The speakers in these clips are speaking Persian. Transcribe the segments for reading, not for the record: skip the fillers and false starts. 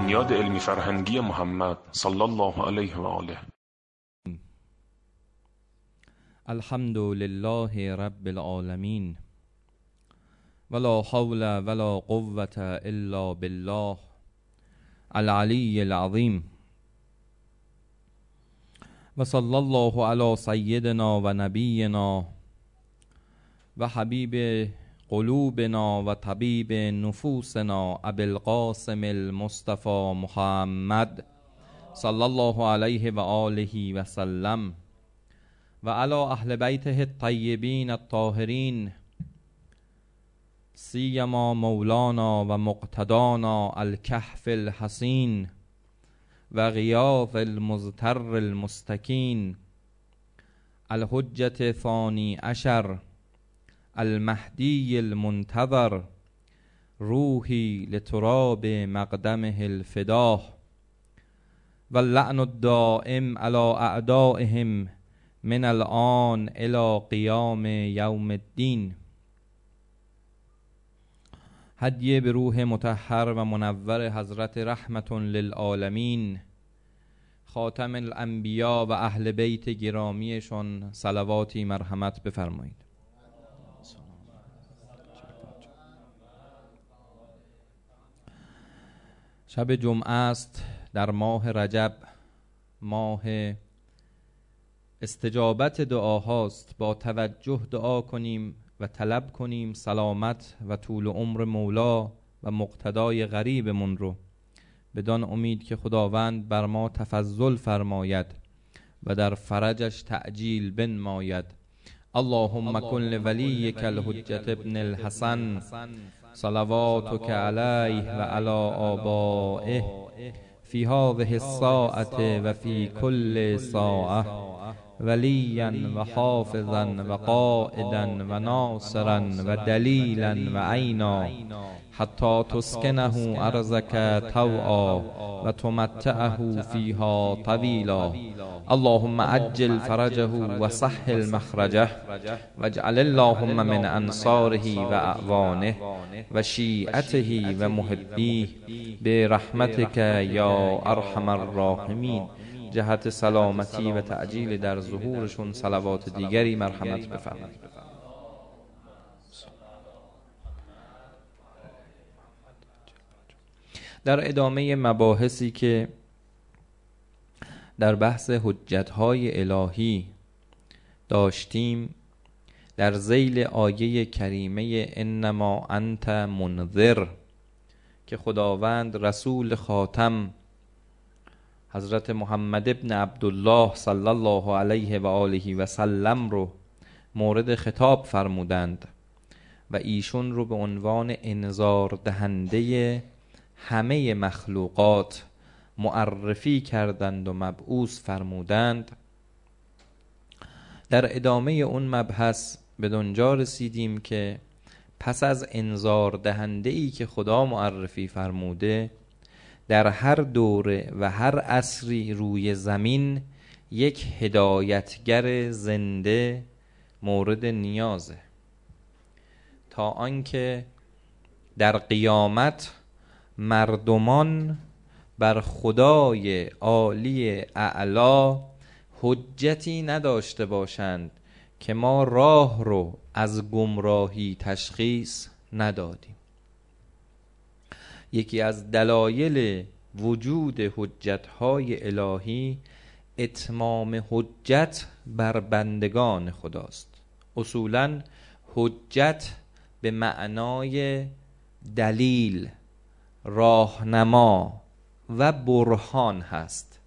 بنیاد علمی فرهنگی محمد صلی الله علیه و آله. الحمد لله رب العالمین ولا حول ولا قوة الا بالله العلی العظیم و صلی الله علی سیدنا و نبینا و حبیب قلوبنا و طبیب نفوسنا ابی القاسم المصطفى محمد صلی الله علیه و آله و سلم و علی اهل بیته الطیبین الطاهرین سیما مولانا و مقتدانا الکهف الحصین و غیاث المزتر المستکین الحجة ثانی عشر المهدی المنتظر روحی لتراب مقدمه الفداه و اللعن الدائم علی اعدائهم من الآن الى قیام یوم الدین. هدیه به روح مطهر و منور حضرت رحمت للعالمین خاتم الانبیا و اهل بیت گرامیشون صلواتی مرحمت بفرمایید. شب جمعه است در ماه رجب، ماه استجابت دعاهاست. با توجه دعا کنیم و طلب کنیم سلامت و طول عمر مولا و مقتدای غریبمون رو، بدان امید که خداوند بر ما تفضل فرماید و در فرجش تعجیل بنماید. اللهم کن لولیک الحجة ابن الحسن صلواتک علیه و علی آبائه فی هذه الساعة و فی کل ساعة ولیا و حافظا و قائدا و ناصرا و دلیلا و عینا حتی تسکنه ارضک طوعا و تمتعه فیها طویلا. اللهم عجل فرجه و سهل مخرجه واجعل اللهم من انصاره و اعوانه و شیعته و محبیه برحمتک یا ارحم الراحمین. جهت سلامتی و تعجیل در ظهورشون صلوات دیگری مرحمت بفرمایید. در ادامه مباحثی که در بحث حجت‌های الهی داشتیم، در ذیل آیه کریمه انما انت منذر که خداوند رسول خاتم حضرت محمد ابن عبدالله صلی الله علیه و آله و سلم رو مورد خطاب فرمودند و ایشون رو به عنوان انذار دهنده همه مخلوقات معرفی کردند و مبعوث فرمودند. در ادامه اون مبحث به دنجا رسیدیم که پس از انذار دهنده‌ای که خدا معرفی فرموده، در هر دوره و هر عصری روی زمین یک هدایتگر زنده مورد نیازه، تا آنکه در قیامت مردمان بر خدای عالی اعلا حجتی نداشته باشند که ما راه رو از گمراهی تشخیص ندادیم. یکی از دلایل وجود حجت‌های الهی اتمام حجت بر بندگان خداست. اصولاً حجت به معنای دلیل، راهنما و برهان هست.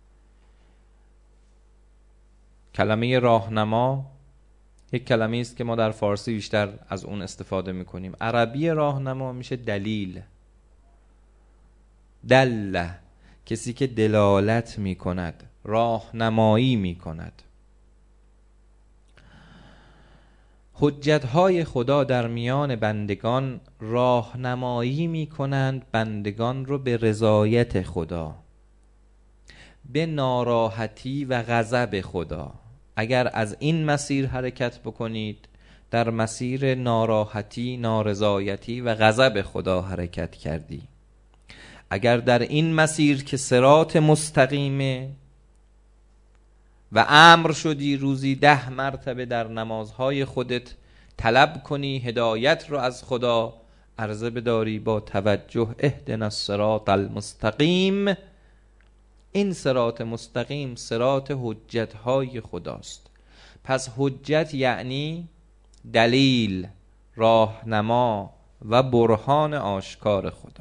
کلمه راهنما یک کلمه است که ما در فارسی بیشتر از اون استفاده می‌کنیم. عربی راهنما میشه دلیل. دل، کسی که دلالت می کند، راهنمایی می کند. حجت‌های خدا در میان بندگان راهنمایی می کنند بندگان رو به رضایت خدا، به ناراحتی و غضب خدا. اگر از این مسیر حرکت بکنید، در مسیر ناراحتی، نارضایتی و غضب خدا حرکت کردی. اگر در این مسیر که صراط مستقیمه و امر شدی روزی 10 مرتبه در نمازهای خودت طلب کنی هدایت رو از خدا، عرضه بداری با توجه اهدنا الصراط المستقیم. این صراط مستقیم صراط حجتهای خداست. پس حجت یعنی دلیل، راهنما و برهان آشکار خدا.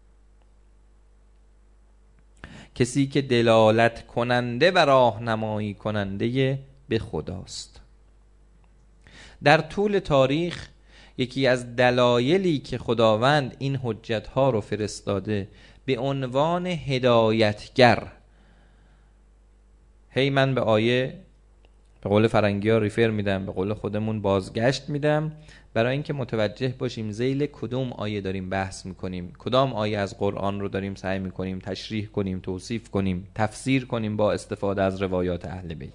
کسی که دلالت کننده و راهنمایی کننده به خداست. در طول تاریخ یکی از دلایلی که خداوند این حجتها رو فرستاده به عنوان هدایتگر، من به آیه به قول فرنگی ها ریفر میدم، به قول خودمون بازگشت میدم، برای اینکه متوجه باشیم ذیل کدوم آیه داریم بحث میکنیم، کدام آیه از قرآن رو داریم سعی میکنیم تشریح کنیم، توصیف کنیم، تفسیر کنیم با استفاده از روایات اهل بیت.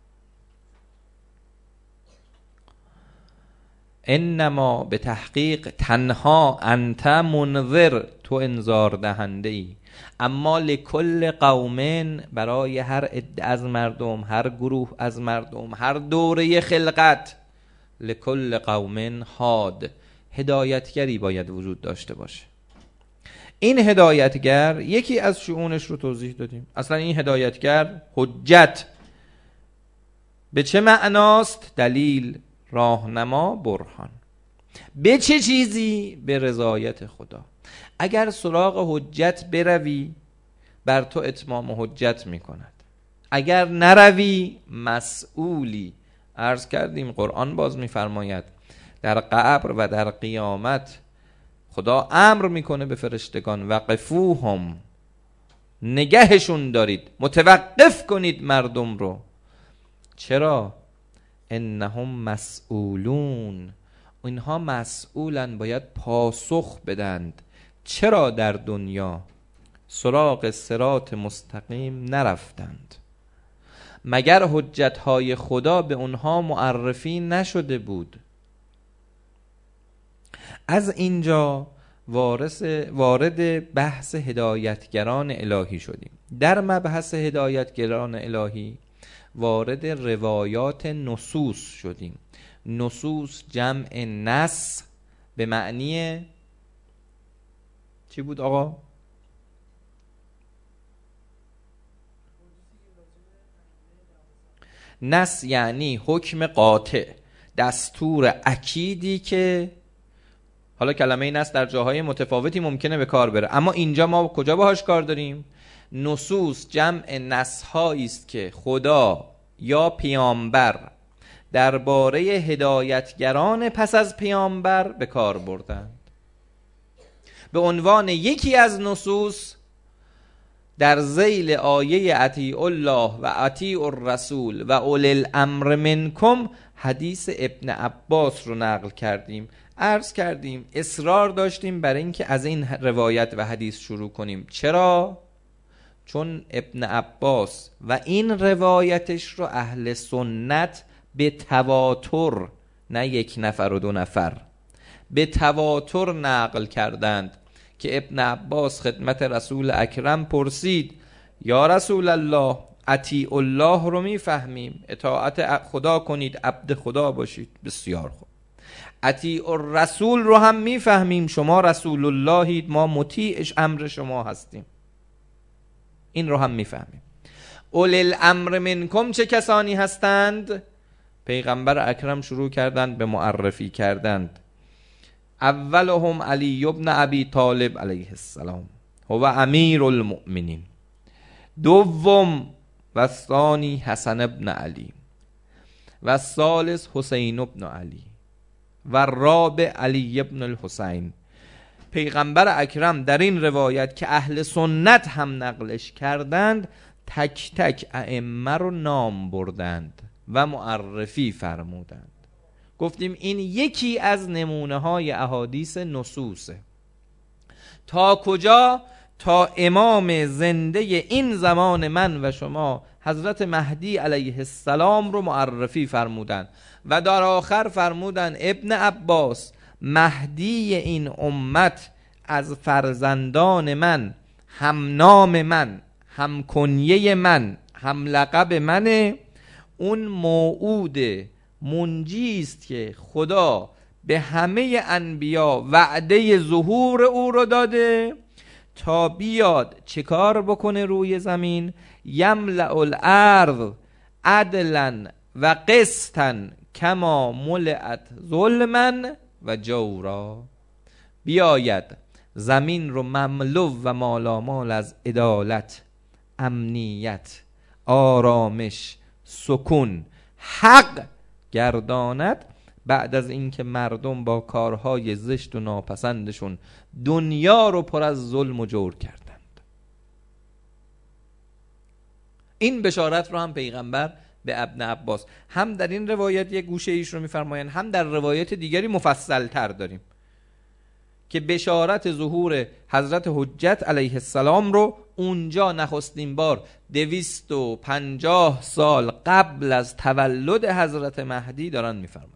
انما به تحقیق تنها انت منذر، تو انذار دهنده ای، اما لکل قوم، برای هر عده از مردم، هر گروه از مردم، هر دوره خلقت، لکل قوم هاد، هدایتگری باید وجود داشته باشه. این هدایتگر یکی از شؤونش رو توضیح دادیم. اصلا این هدایتگر حجت به چه معناست؟ دلیل، راهنما، برهان. به چه چیزی؟ به رضایت خدا. اگر سراغ حجت بروی بر تو اتمام حجت میکند، اگر نروی مسئولی. عرض کردیم قرآن باز میفرماید در قبر و در قیامت خدا امر میکنه به فرشتگان وقفوهم، نگهشون دارید، متوقف کنید مردم رو. چرا؟ انهم مسئولون، اینها مسئولن، باید پاسخ بدند. چرا در دنیا سراغ صراط مستقیم نرفتند؟ مگر حجتهای خدا به اونها معرفی نشده بود؟ از اینجا وارد بحث هدایتگران الهی شدیم. در مبحث هدایتگران الهی وارد روایات نصوص شدیم. نصوص جمع نص به معنی چی بود آقا؟ نص یعنی حکم قاطع، دستور اکیدی که حالا کلمه نص در جاهای متفاوتی ممکنه به کار بره، اما اینجا ما کجا باهاش کار داریم؟ نصوص جمع نص هایی است که خدا یا پیامبر درباره هدایتگران پس از پیامبر به کار بردند. به عنوان یکی از نصوص در ذیل آیه اطیعوا الله و اطیعوا الرسول و اولی الامر منکم حدیث ابن عباس رو نقل کردیم. عرض کردیم اصرار داشتیم برای اینکه از این روایت و حدیث شروع کنیم. چرا؟ چون ابن عباس و این روایتش رو اهل سنت به تواتر، نه یک نفر و دو نفر، به تواتر نقل کردند که ابن عباس خدمت رسول اکرم پرسید یا رسول الله اطیع الله رو میفهمیم، اطاعت خدا کنید، عبد خدا باشید، بسیار خوب. اطیع الرسول رو هم میفهمیم، شما رسول اللهید، ما مطیعش امر شما هستیم، این رو هم میفهمیم. اولی الامر منکم چه کسانی هستند؟ پیغمبر اکرم شروع کردند به معرفی کردند. اولهم علی ابن ابی طالب علیه السلام هو امیر المؤمنین، دوم و ثانی حسن ابن علی و ثالث حسین ابن علی و رابع علی ابن الحسین. پیغمبر اکرم در این روایت که اهل سنت هم نقلش کردند تک تک ائمه رو نام بردند و معرفی فرمودند. گفتیم این یکی از نمونه های احادیث نصوصه. تا کجا؟ تا امام زنده این زمان من و شما حضرت مهدی علیه السلام رو معرفی فرمودند و در آخر فرمودند ابن عباس مهدی این امت از فرزندان من هم نام من، هم کنیه من، هم لقب منه، اون موعود منجیست که خدا به همه انبیا وعده ظهور او رو داده تا بیاد چیکار بکنه روی زمین؟ یملأ الارض عدلا و قسطا کما ملئت ظلما و جورا. بیاید زمین رو مملو و مالامال از عدالت، امنیت، آرامش، سکون، حق گرداند بعد از اینکه مردم با کارهای زشت و ناپسندشون دنیا رو پر از ظلم و جور کردند. این بشارت رو هم پیغمبر به ابن عباس هم در این روایت یک گوشه ایش رو میفرمایند، هم در روایت دیگری مفصل تر داریم که بشارت ظهور حضرت حجت علیه السلام رو اونجا نخستین بار 250 سال قبل از تولد حضرت مهدی دارن میفرمایند.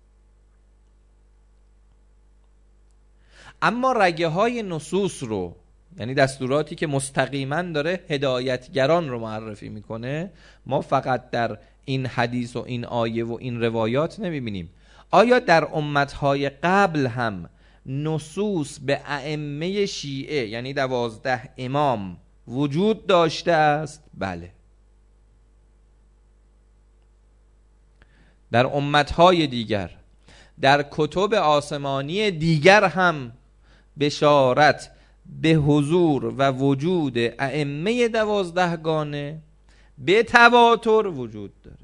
اما رگه های نصوص رو، یعنی دستوراتی که مستقیما داره هدایتگران رو معرفی میکنه، ما فقط در این حدیث و این آیه و این روایات نمیبینیم. آیا در امتهای قبل هم نصوص به ائمه شیعه یعنی 12 امام وجود داشته است؟ بله. در امتهای دیگر، در کتب آسمانی دیگر هم بشارت به حضور و وجود ائمه 12 گانه به تواتر وجود داره.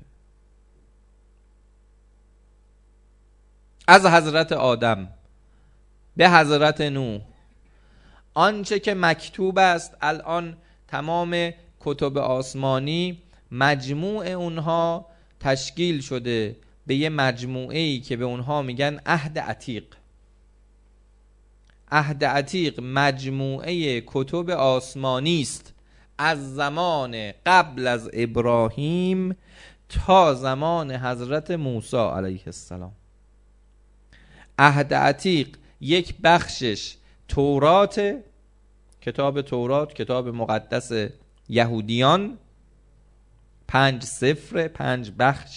از حضرت آدم به حضرت نوح، آنچه که مکتوب است الان تمام کتب آسمانی مجموع اونها تشکیل شده به یه مجموعه‌ای که به اونها میگن عهد عتیق. عهد عتیق مجموعه کتب آسمانی است از زمان قبل از ابراهیم تا زمان حضرت موسی علیه السلام. عهد عتیق یک بخشش تورات، کتاب تورات، کتاب مقدس یهودیان، 5 سفر، 5 بخش،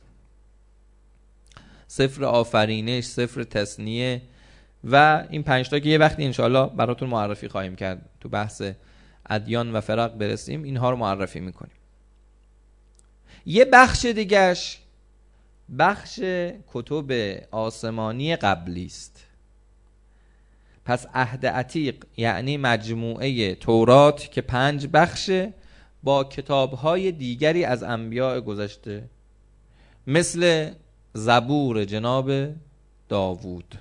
سفر آفرینش، سفر تثنیه و این 5 تا که یه وقتی انشاءالله براتون معرفی خواهیم کرد، تو بحث ادیان و فرق برسیم اینها رو معرفی میکنیم. یه بخش دیگهش بخش کتب آسمانی قبلی است. پس عهد عتیق یعنی مجموعه تورات که 5 بخشه با کتاب‌های دیگری از انبیاء گذشته، مثل زبور جناب داوود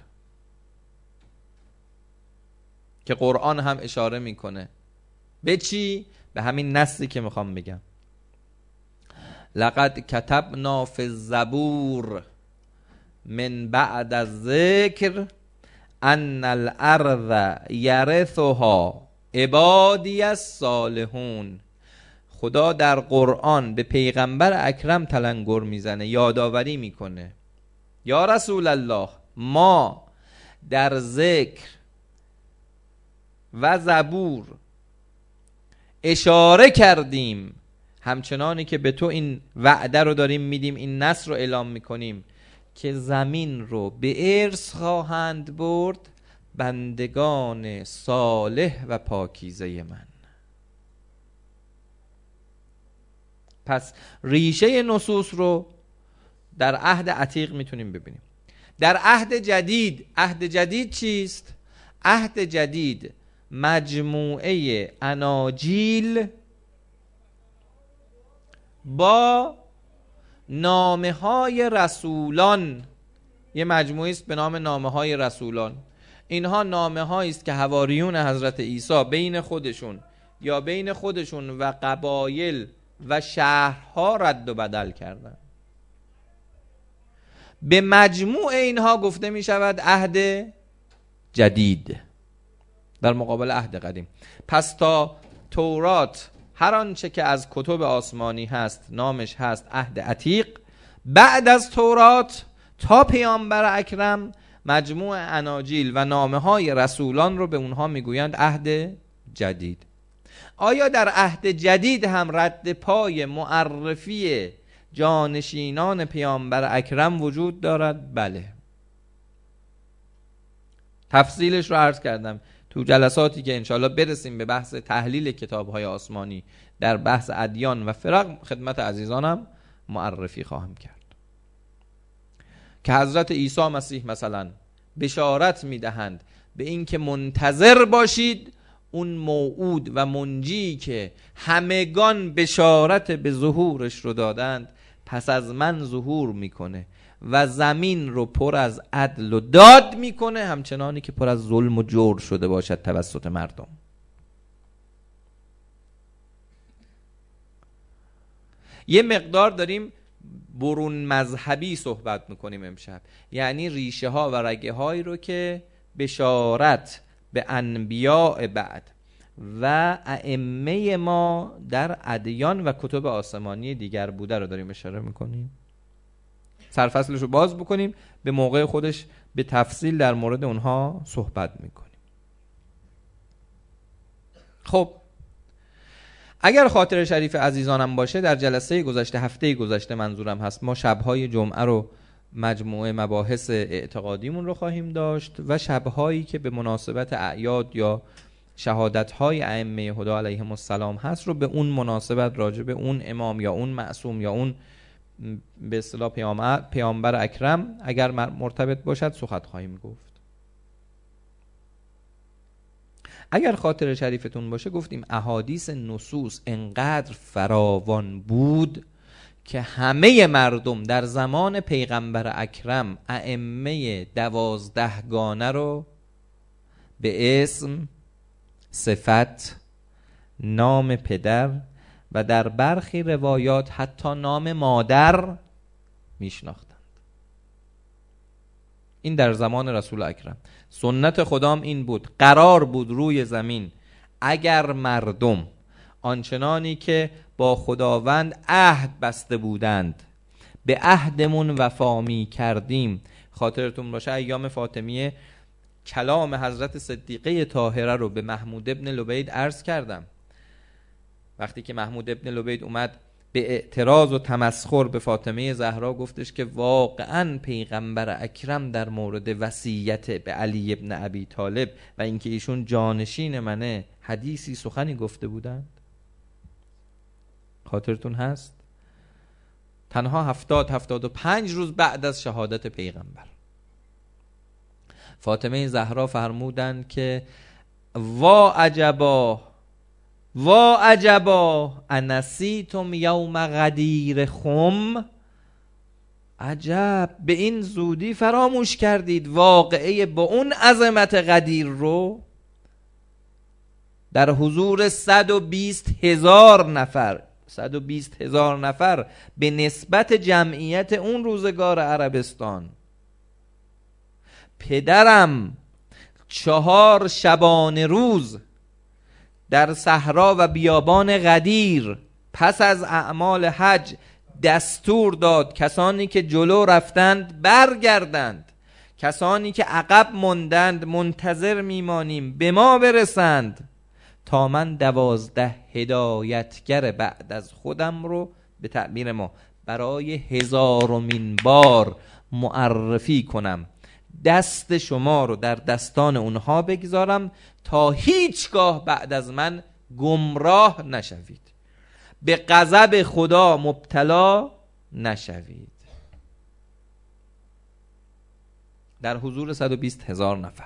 که قرآن هم اشاره میکنه به چی؟ به همین نصی که میخوام بگم. لقد کتبنا فی الزبور من بعد الذکر ان الارض یرثها عبادی الصالحون. خدا در قرآن به پیغمبر اکرم تلنگر میزنه، یادآوری میکنه، یا رسول الله ما در ذکر و زبور اشاره کردیم، همچنانی که به تو این وعده رو داریم میدیم، این نصر رو اعلام میکنیم که زمین رو به ارث خواهند برد بندگان صالح و پاکیزه من. پس ریشه نصوص رو در عهد عتیق میتونیم ببینیم. در عهد جدید، عهد جدید چیست؟ عهد جدید مجموعه اناجیل با نامه های رسولان، یه مجموعه است به نام نامه های رسولان. اینها نامه هایی است که حواریون حضرت عیسی بین خودشون یا بین خودشون و قبایل و شهرها رد و بدل کردن. به مجموع اینها گفته می شود عهد جدید در مقابل عهد قدیم. پس تا تورات، هر آنچه که از کتب آسمانی هست نامش هست عهد عتیق. بعد از تورات تا پیامبر اکرم مجموع اناجیل و نامه های رسولان رو به اونها میگویند عهد جدید. آیا در عهد جدید هم رد پای معرفی جانشینان پیامبر اکرم وجود دارد؟ بله. تفصیلش رو عرض کردم تو جلساتی که انشاءالله برسیم به بحث تحلیل کتاب‌های آسمانی در بحث ادیان و فرق، خدمت عزیزانم معرفی خواهم کرد که حضرت عیسی مسیح مثلا بشارت میدهند به این که منتظر باشید اون موعود و منجی که همگان بشارت به ظهورش رو دادند پس از من ظهور میکنه و زمین رو پر از عدل و داد میکنه، همچنانی که پر از ظلم و جور شده باشد توسط مردم. یه مقدار داریم برون مذهبی صحبت میکنیم امشب، یعنی ریشه ها و رگه هایی رو که بشارت به انبیاء بعد و ائمه ما در ادیان و کتب آسمانی دیگر بوده رو داریم اشاره میکنیم. سرفصلش رو باز بکنیم، به موقع خودش به تفصیل در مورد اونها صحبت میکنیم. خب اگر خاطر شریف عزیزانم باشه، در جلسه گذشته، هفته گذشته منظورم هست، ما شبهای جمعه رو مجموعه مباحث اعتقادیمون رو خواهیم داشت و شبهایی که به مناسبت اعیاد یا شهادت‌های ائمه هدی علیهم السلام هست رو به اون مناسبت راجع به اون امام یا اون معصوم یا اون به اصطلاح پیامبر اکرم اگر مرتبط باشد سخن خواهیم گفت. اگر خاطر شریفتون باشه گفتیم احادیث نصوص انقدر فراوان بود که همه مردم در زمان پیغمبر اکرم ائمه 12 گانه رو به اسم، صفت، نام پدر و در برخی روایات حتی نام مادر میشناختند. این در زمان رسول اکرم. سنت خدام این بود، قرار بود روی زمین اگر مردم آنچنانی که با خداوند عهد بسته بودند به عهدمون وفا می کردیم. خاطرتون باشه ایام فاطمیه کلام حضرت صدیقه طاهره رو به محمود ابن لبید عرض کردم. وقتی که محمود ابن لبید اومد به اعتراض و تمسخر به فاطمه زهرا گفتش که واقعا پیغمبر اکرم در مورد وصیت به علی ابن ابی طالب و اینکه ایشون جانشین منه حدیثی سخنی گفته بودند؟ خاطرتون هست؟ تنها 70-75 روز بعد از شهادت پیغمبر فاطمه زهرا فرمودند که وا عجبا انسیتم یوم غدیر خم، عجب به این زودی فراموش کردید واقعه با اون عظمت غدیر رو در حضور 120,000 نفر به نسبت جمعیت اون روزگار عربستان. پدرم 4 شبانه روز در صحرا و بیابان غدیر پس از اعمال حج دستور داد کسانی که جلو رفتند برگردند، کسانی که عقب ماندند منتظر میمانیم به ما برسند تا من 12 هدایتگر بعد از خودم رو به تعبیر ما برای 1000مین بار معرفی کنم، دست شما رو در دستان اونها بگذارم تا هیچگاه بعد از من گمراه نشوید، به غضب خدا مبتلا نشوید. در حضور 120,000 نفر.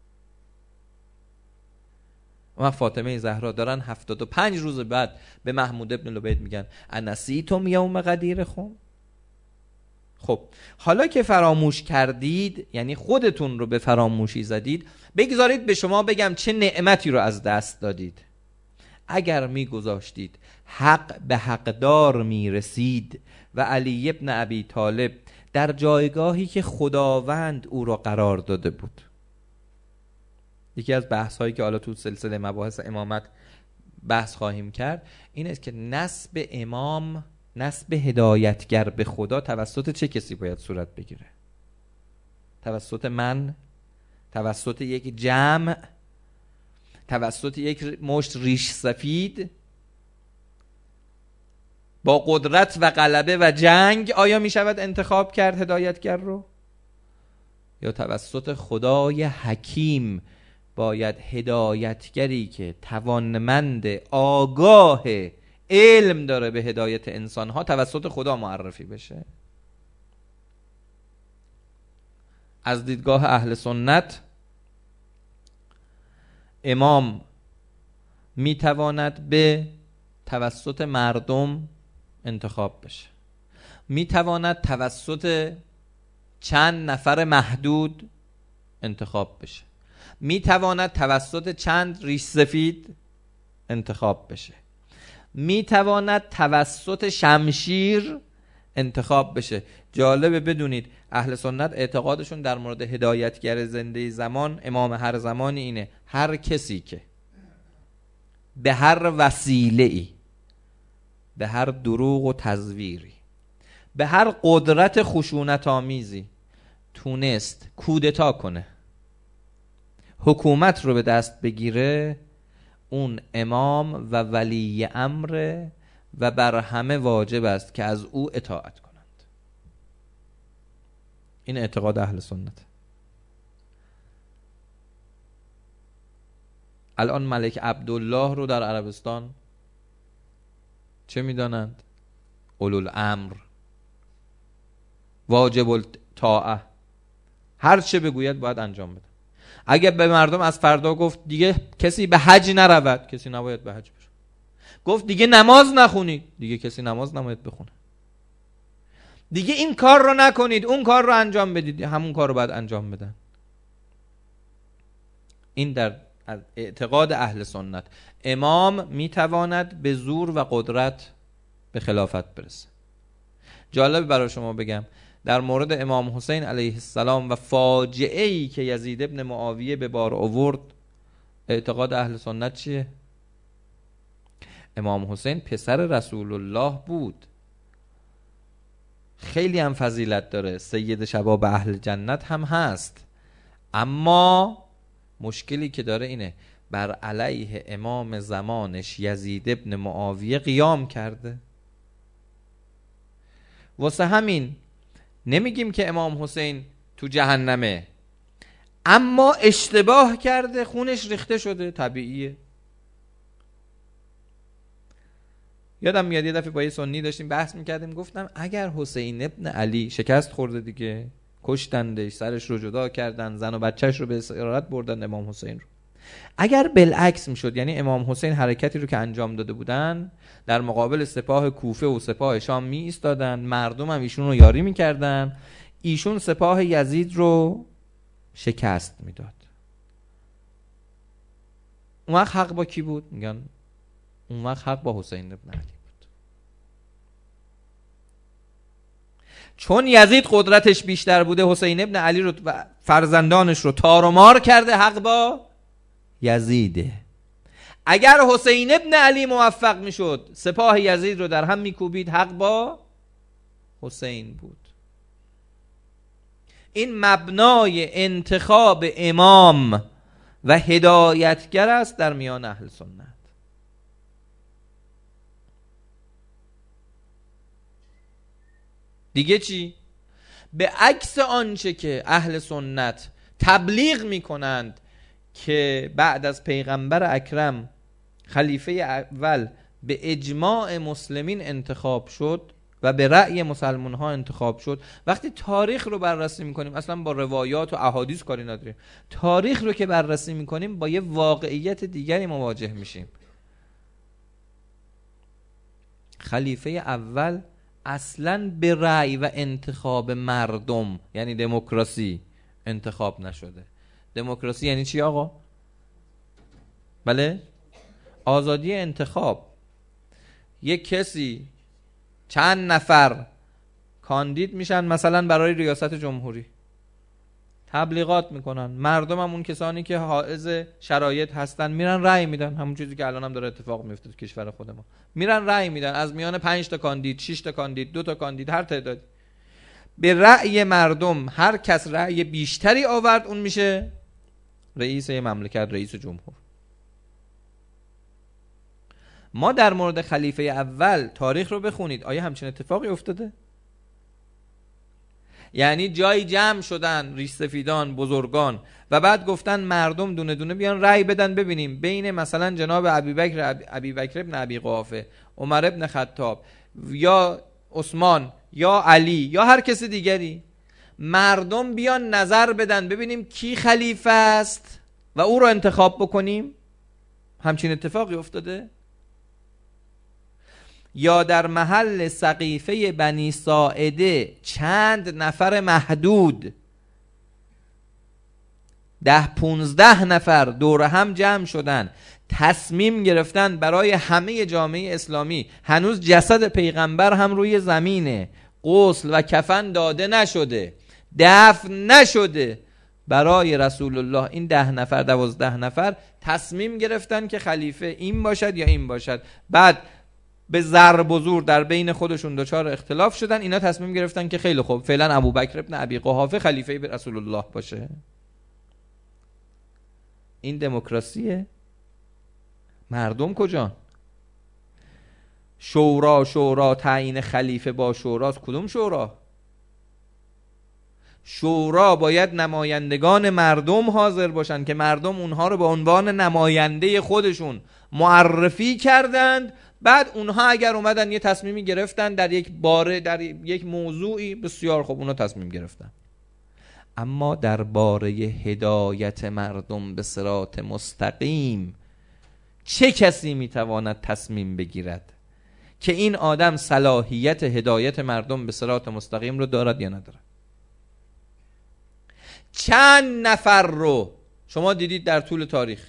و فاطمه زهرا دارن 75 روز بعد به محمود ابن لبید میگن انسیتم یوم غدیر خم. خب حالا که فراموش کردید، یعنی خودتون رو به فراموشی زدید، بگذارید به شما بگم چه نعمتی رو از دست دادید. اگر میگذاشتید حق به حقدار میرسید و علی ابن ابی طالب در جایگاهی که خداوند او را قرار داده بود. یکی از بحث هایی که حالا تو سلسله مباحث امامت بحث خواهیم کرد این است که نسب امام، نسب هدایتگر به خدا توسط چه کسی باید صورت بگیره؟ توسط من؟ توسط یک جمع؟ توسط یک مشت ریش سفید با قدرت و غلبه و جنگ آیا می شود انتخاب کرد هدایتگر رو؟ یا توسط خدای حکیم باید هدایتگری که توانمند، آگاه، علم داره به هدایت انسانها توسط خدا معرفی بشه؟ از دیدگاه اهل سنت امام میتواند به توسط مردم انتخاب بشه، میتواند توسط چند نفر محدود انتخاب بشه، میتواند توسط چند ریش سفید انتخاب بشه، میتواند توسط شمشیر انتخاب بشه. جالبه بدونید اهل سنت اعتقادشون در مورد هدایتگر زنده زمان، امام هر زمانی اینه: هر کسی که به هر وسیله‌ای، به هر دروغ و تزویری، به هر قدرت خشونت آمیزی تونست کودتا کنه، حکومت رو به دست بگیره، اون امام و ولی امر و بر همه واجب است که از او اطاعت کنند. این اعتقاد اهل سنت. الان ملک عبدالله رو در عربستان چه میدانند؟ اولوالامر، واجب الطاعه، هر چه بگوید باید انجام بده. اگه به مردم از فردا گفت دیگه کسی به حج نرود، کسی نباید به حج بره. گفت دیگه نماز نخونید، دیگه کسی نماز نباید بخونه. دیگه این کار رو نکنید، اون کار رو انجام بدید، همون کار رو باید انجام بدن. این در اعتقاد اهل سنت. امام میتواند به زور و قدرت به خلافت برسه. جالب برای شما بگم در مورد امام حسین علیه السلام و فاجعه‌ای که یزید ابن معاویه به بار آورد، اعتقاد اهل سنت چیه؟ امام حسین پسر رسول الله بود، خیلی هم فضیلت داره، سید شباب اهل جنت هم هست، اما مشکلی که داره اینه بر علیه امام زمانش یزید ابن معاویه قیام کرده. واسه همین نمیگیم که امام حسین تو جهنمه، اما اشتباه کرده، خونش ریخته شده، طبیعیه. یادم میاد یه دفعه با یه سنی داشتیم بحث میکردیم، گفتم اگر حسین ابن علی شکست خورده دیگه، کشتندش، سرش رو جدا کردن، زن و بچهش رو به اسارت بردن امام حسین رو، اگر بالعکس میشد، یعنی امام حسین حرکتی رو که انجام داده بودن در مقابل سپاه کوفه و سپاه شام می ایستادن، مردم هم ایشون رو یاری میکردن، ایشون سپاه یزید رو شکست میداد، اون وقت حق با کی بود؟ میگن اون وقت حق با حسین ابن علی بود. چون یزید قدرتش بیشتر بوده، حسین ابن علی رو و فرزندانش رو تار و مار کرده، حق با یزیده. اگر حسین ابن علی موفق میشد سپاه یزید رو در هم میکوبید، حق با حسین بود. این مبنای انتخاب امام و هدایتگر است در میان اهل سنت. دیگه چی؟ به عکس آنچه که اهل سنت تبلیغ میکنند که بعد از پیغمبر اکرم خلیفه اول به اجماع مسلمین انتخاب شد و به رأی مسلمان ها انتخاب شد، وقتی تاریخ رو بررسی میکنیم، اصلا با روایات و احادیث کاری نداریم، تاریخ رو که بررسی میکنیم با یه واقعیت دیگری مواجه میشیم. خلیفه اول اصلا به رأی و انتخاب مردم، یعنی دموکراسی، انتخاب نشده. دموکراسی یعنی چی آقا؟ بله؟ آزادی انتخاب. یک کسی، چند نفر کاندید میشن مثلا برای ریاست جمهوری، تبلیغات میکنن، مردم هم اون کسانی که حائز شرایط هستن میرن رأی میدن، همون چیزی که الان هم داره اتفاق میفته تو کشور خود ما، میرن رأی میدن، از میان 5 تا کاندید، 6 تا کاندید، 2 تا کاندید، هر تعدادی، به رأی مردم هر کس رأی بیشتری آورد اون میشه رئیس مملکت، رئیس جمهور. ما در مورد خلیفه اول تاریخ رو بخونید، آیا همچین اتفاقی افتاده؟ یعنی جایی جمع شدن ریشسفیدان بزرگان و بعد گفتن مردم دونه دونه بیان رأی بدن ببینیم بین مثلا جناب ابوبکر ابن ابی قحافه، عمر ابن خطاب یا عثمان یا علی یا هر کسی دیگری، مردم بیان نظر بدن ببینیم کی خلیفه است و او رو انتخاب بکنیم. همچین اتفاقی افتاده؟ یا در محل سقیفه بنی ساعده چند نفر محدود 10-15 نفر دور هم جمع شدن، تصمیم گرفتن برای همه جامعه اسلامی، هنوز جسد پیغمبر هم روی زمینه، غسل و کفن داده نشده، دفن نشده، برای رسول الله این 10 نفر 12 نفر تصمیم گرفتن که خلیفه این باشد یا این باشد. بعد به ضرب و زور در بین خودشون دچار اختلاف شدن، اینا تصمیم گرفتن که خیلی خوب فعلا ابوبکر ابن ابی قحافه خلیفه رسول الله باشه. این دموکراسیه؟ مردم کجان؟ شورا تعیین خلیفه با شوراست. کدوم شورا؟ شورا باید نمایندگان مردم حاضر باشن که مردم اونها رو به عنوان نماینده خودشون معرفی کردند. بعد اونها اگر اومدن یه تصمیمی گرفتن در یک باره، در یک موضوعی، بسیار خوب اونا تصمیم گرفتن. اما در باره هدایت مردم به صراط مستقیم چه کسی میتواند تصمیم بگیرد که این آدم صلاحیت هدایت مردم به صراط مستقیم رو دارد یا ندارد؟ چند نفر رو شما دیدید در طول تاریخ؟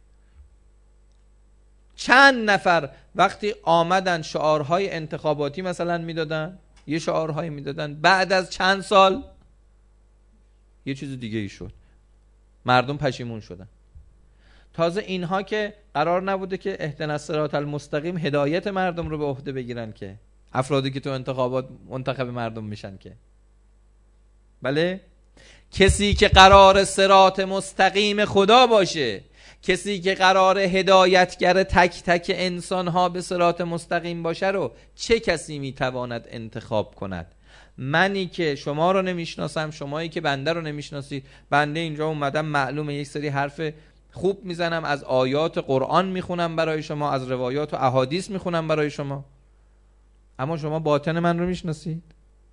چند نفر وقتی آمدن شعارهای انتخاباتی مثلا میدادن، یه شعارهایی میدادن، بعد از چند سال یه چیز دیگه ای شد، مردم پشیمون شدن. تازه اینها که قرار نبوده که اهدنا الصراط المستقیم هدایت مردم رو به عهده بگیرن، که افرادی که تو انتخابات منتخب مردم میشن، که بله، کسی که قرار صراط مستقیم خدا باشه، کسی که قرار هدایتگر تک تک انسانها به صراط مستقیم باشه رو چه کسی میتواند انتخاب کند؟ منی که شما رو نمیشناسم، شمایی که بنده رو نمیشناسید، بنده اینجا اومدم معلومه یک سری حرف خوب میزنم، از آیات قرآن میخونم برای شما، از روایات و احادیث میخونم برای شما، اما شما باطن من رو میشناسید؟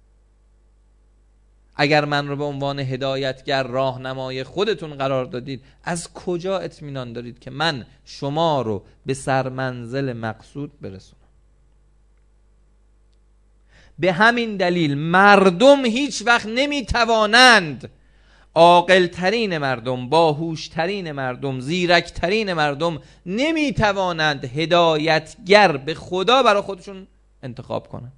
اگر من رو به عنوان هدایتگر راهنمای خودتون قرار دادید، از کجا اطمینان دارید که من شما رو به سرمنزل مقصود برسونم؟ به همین دلیل مردم هیچ وقت نمیتوانند، عاقل‌ترین مردم، باهوش‌ترین مردم، زیرک‌ترین مردم نمیتوانند هدایتگر به خدا برای خودشون انتخاب کنند.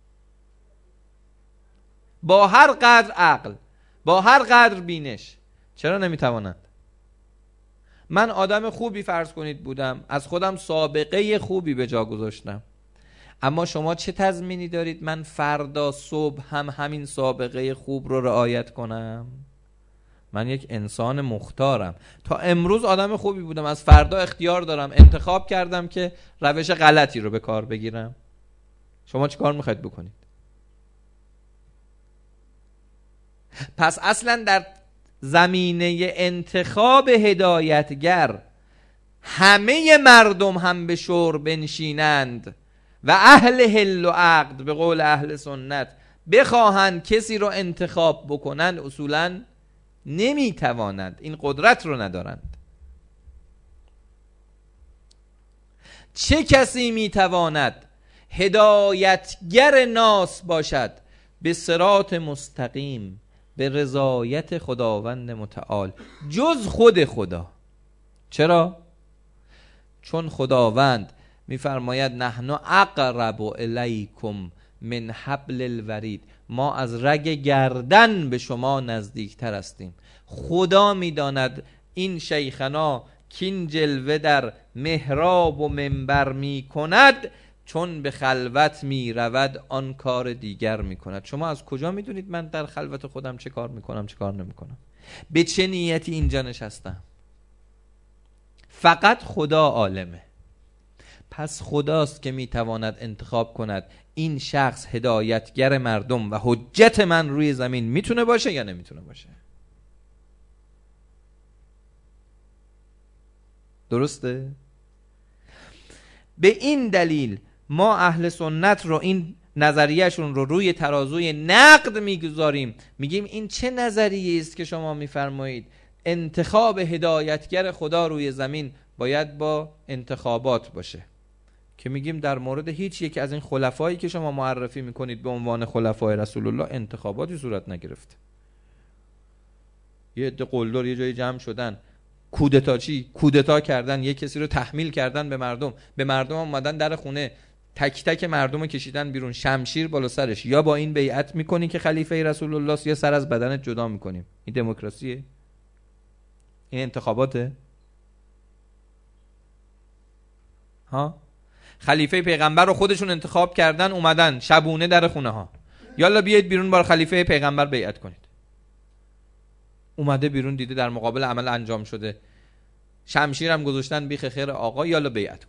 با هر قدر عقل، با هر قدر بینش، چرا نمیتوانند؟ من آدم خوبی فرض کنید بودم، از خودم سابقه خوبی به جا گذاشتم، اما شما چه تضمینی دارید من فردا صبح هم همین سابقه خوب رو رعایت کنم؟ من یک انسان مختارم، تا امروز آدم خوبی بودم، از فردا اختیار دارم، انتخاب کردم که روش غلطی رو به کار بگیرم. شما چه کار میخواید بکنید؟ پس اصلا در زمینه انتخاب هدایتگر همه مردم هم به شور بنشینند و اهل حل و عقد به قول اهل سنت بخواهند کسی رو انتخاب بکنند، اصولا نمیتوانند، این قدرت رو ندارند. چه کسی میتواند هدایتگر ناس باشد به صراط مستقیم، به رضایت خداوند متعال، جز خود خدا؟ چرا؟ چون خداوند میفرماید نحن اقرب الیکم من حبل الورید، ما از رگ گردن به شما نزدیکتر هستیم. خدا میداند این شیخنا کین جلوه در محراب و منبر میکند، چون به خلوت می رود آن کار دیگر می کند. شما از کجا می دونید من در خلوت خودم چه کار می کنم چه کار نمی کنم؟ به چه نیتی اینجا نشستم؟ فقط خدا عالمه. پس خداست که میتواند انتخاب کند این شخص هدایتگر مردم و حجت من روی زمین میتونه باشه یا نمیتونه باشه. درسته؟ به این دلیل ما اهل سنت رو این نظریهشون رو روی ترازوی نقد میگذاریم، میگیم این چه نظریه است که شما میفرمایید انتخاب هدایتگر خدا روی زمین باید با انتخابات باشه، که میگیم در مورد هیچ یک از این خلفایی که شما معرفی میکنید به عنوان خلفای رسول الله انتخاباتی صورت نگرفته. یه عده قلدر یه جایی جمع شدن، کودتا کردن، یه کسی رو تحمیل کردن به مردم اومدن در خونه تک تک مردم رو کشیدن بیرون، شمشیر بالا سرش. یا با این بیعت میکنی که خلیفه رسول الله است یا سر از بدنت جدا میکنیم. این دموکراسیه؟ این انتخاباته؟ ها؟ خلیفه پیغمبر رو خودشون انتخاب کردن، اومدن شبونه در خونه ها، یالا بیایید بیرون بار خلیفه پیغمبر بیعت کنید. اومده بیرون دیده در مقابل عمل انجام شده، شمشیرم گذاشتن بیخ خیر آقا، یالا بیعت کن.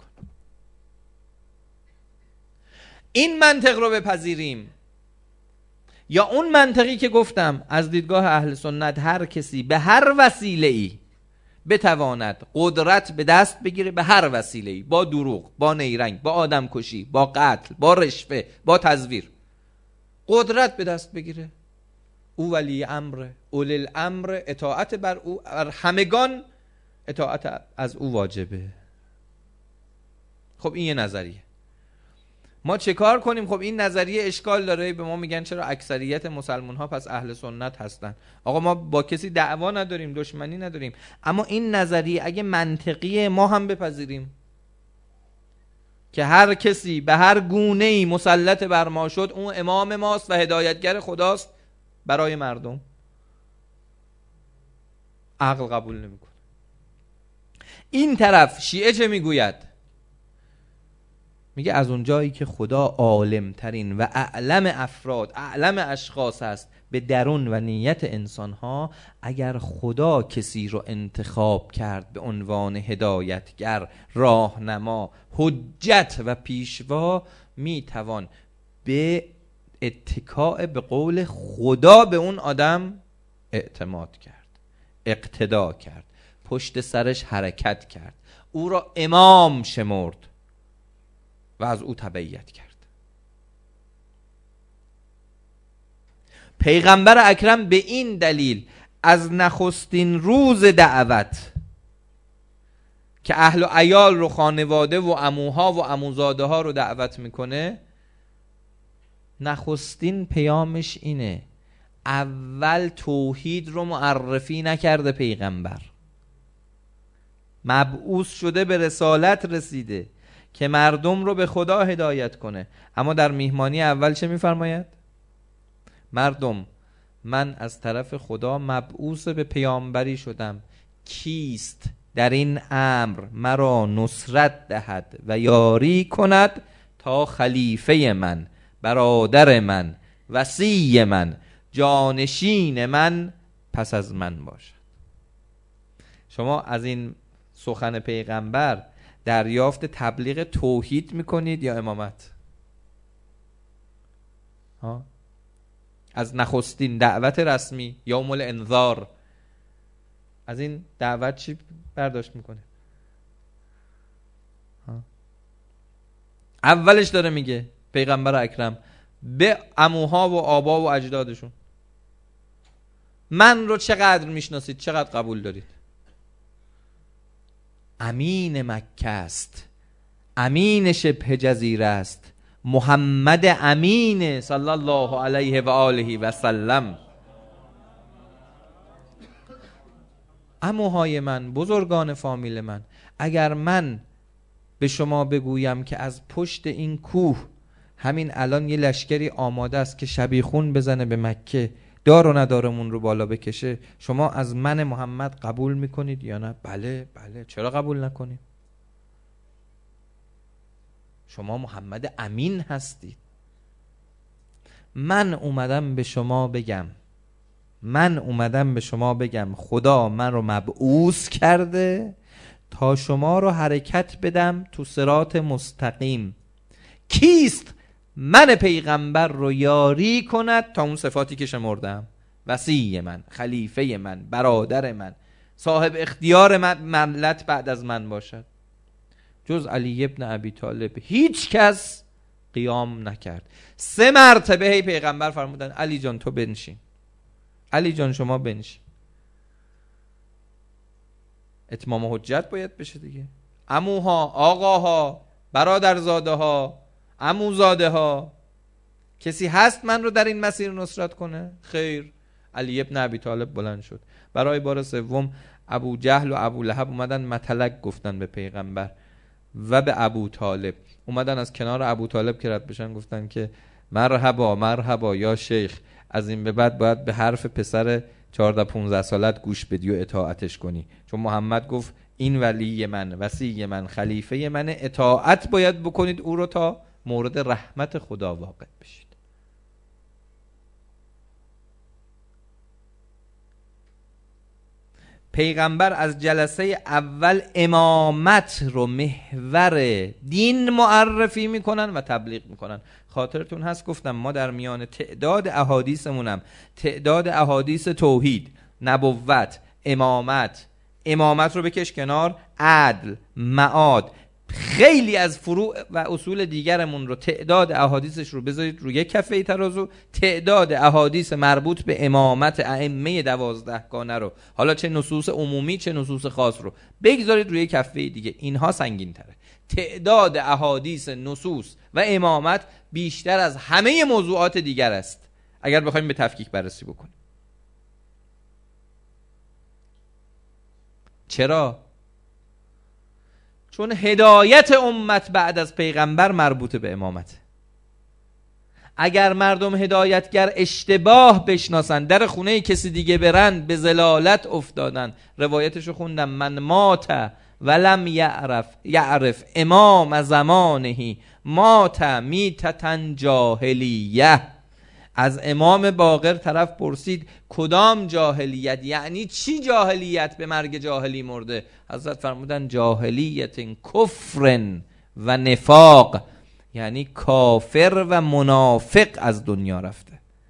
این منطق رو بپذیریم یا اون منطقی که گفتم از دیدگاه اهل سنت هر کسی به هر وسیله‌ای بتواند قدرت به دست بگیره، به هر وسیله‌ای، با دروغ، با نیرنگ، با آدم کشی، با قتل، با رشوه، با تزویر قدرت به دست بگیره، او ولی امر، اولی الامر، اطاعت بر او، بر همگان اطاعت از او واجبه. خب این یه نظریه. ما چه کار کنیم؟ خب این نظریه اشکال داره. به ما میگن چرا اکثریت مسلمان ها پس اهل سنت هستن؟ آقا ما با کسی دعوا نداریم، دشمنی نداریم، اما این نظریه اگه منطقیه ما هم بپذیریم که هر کسی به هر گونه‌ای مسلط بر ما شد اون امام ماست و هدایتگر خداست برای مردم. عقل قبول نمیکنه. این طرف شیعه چه میگوید؟ میگه از اون جایی که خدا عالم ترین و اعلم افراد، اعلم اشخاص است به درون و نیت انسان ها، اگر خدا کسی رو انتخاب کرد به عنوان هدایتگر، راهنما، حجت و پیشوا، میتوان به اتکاء به قول خدا به اون آدم اعتماد کرد، اقتدا کرد، پشت سرش حرکت کرد، او را امام شمرد و از او تبعیت کرد. پیغمبر اکرم به این دلیل از نخستین روز دعوت که اهل و عیال رو، خانواده و عموها و عموزاده ها رو دعوت میکنه، نخستین پیامش اینه: اول توحید رو معرفی نکرده پیغمبر، مبعوث شده، به رسالت رسیده که مردم رو به خدا هدایت کنه، اما در میهمانی اول چه میفرماید؟ مردم، من از طرف خدا مبعوث به پیامبری شدم، کیست در این امر مرا نصرت دهد و یاری کند تا خلیفه من، برادر من، وصی من، جانشین من پس از من باشد. شما از این سخن پیغمبر دریافت تبلیغ توحید میکنید یا امامت؟ از نخستین دعوت رسمی یوم الانذار، از این دعوت چی برداشت میکنه؟ اولش داره میگه پیغمبر اکرم به عموها و آبا و اجدادشون: من رو چقدر میشناسید، چقدر قبول دارید؟ امین مکه است، امین شبه جزیره است، محمد امین صلی الله علیه و آله و سلم. عموهای من، بزرگان فامیل من، اگر من به شما بگویم که از پشت این کوه همین الان یه لشکری آماده است که شبیخون بزنه به مکه، دار و ندارمون رو بالا بکشه، شما از من محمد قبول میکنید یا نه؟ بله بله، چرا قبول نکنید؟ شما محمد امین هستید. من اومدم به شما بگم خدا من رو مبعوث کرده تا شما رو حرکت بدم تو صراط مستقیم. کیست من پیغمبر رو یاری کند تا اون صفاتی که شمردم؟ وصی من، خلیفه من، برادر من، صاحب اختیار من ملت بعد از من باشد. جز علی ابن ابی طالب هیچ کس قیام نکرد. 3 مرتبه هی پیغمبر فرمودن علی جان تو بنشین، علی جان شما بنشین. اتمام حجت باید بشه دیگه. عموها، آقاها، برادرزاده ها، عموزاده ها، کسی هست من رو در این مسیر نصرت کنه؟ خیر. علی ابن ابی طالب بلند شد. برای بار سوم ابو جهل و ابو لهب اومدن متلک گفتن به پیغمبر و به ابو طالب. اومدن از کنار ابو طالب که رد بشن گفتن که مرحبا مرحبا یا شیخ، از این به بعد باید به حرف پسر 14-15 سالت گوش بدی و اطاعتش کنی، چون محمد گفت این ولی من، وصی من، خلیفه من، اطاعت باید بکنید او رو تا مورد رحمت خدا واقع بشید. پیغمبر از جلسه اول امامت رو محور دین معرفی میکنن و تبلیغ میکنن. خاطرتون هست گفتم ما در میان تعداد احادیثمونم تعداد احادیث توحید، نبوت، امامت رو بکش کنار، عدل، معاد، خیلی از فروع و اصول دیگرمون رو تعداد احادیثش رو بذارید روی کفه ترازو، تعداد احادیث مربوط به امامت ائمه 12 گانه رو، حالا چه نصوص عمومی چه نصوص خاص رو بگذارید روی کفه دیگه، اینها سنگین تره. تعداد احادیث نصوص و امامت بیشتر از همه موضوعات دیگر است اگر بخوایم به تفکیک بررسی بکنیم. چرا؟ چون هدایت امت بعد از پیغمبر مربوط به امامت. اگر مردم هدایتگر اشتباه بشناسن، در خونه کسی دیگه برن، به ضلالت افتادن. روایتشو خوندم، من مات ولم یعرف امام زمانه مات میتة جاهلیه. از امام باقر طرف پرسید کدام جاهلیت؟ یعنی چی جاهلیت؟ به مرگ جاهلی مرده. حضرت فرمودن جاهلیت کفر و نفاق، یعنی کافر و منافق از دنیا رفته.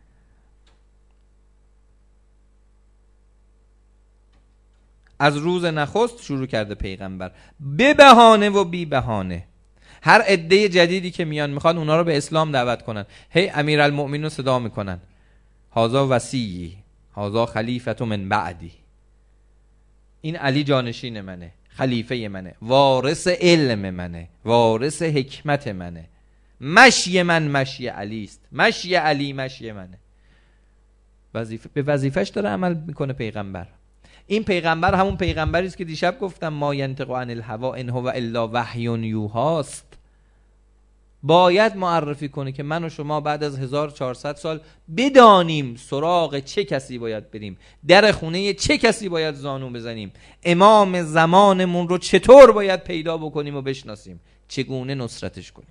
از روز نخست شروع کرده پیغمبر، به بهانه و بی بهانه. هر عده جدیدی که میان میخوان اونا رو به اسلام دعوت کنن، هی امیرالمؤمنین رو صدا میکنن، هازا وصیی، هازا خلیفت من بعدی، این علی جانشین منه، خلیفه منه، وارث علم منه، وارث حکمت منه، مشی من مشی علی است، مشی علی مشی منه. به وظیفش داره عمل میکنه پیغمبر. این پیغمبر همون پیغمبری است که دیشب گفتم ما ینطق عن الهوا ان هو الا وحی یوحاست. باید معرفی کنه که من و شما بعد از 1400 سال بدانیم سراغ چه کسی باید بریم، در خونه چه کسی باید زانو بزنیم، امام زمانمون رو چطور باید پیدا بکنیم و بشناسیم، چگونه نصرتش کنیم.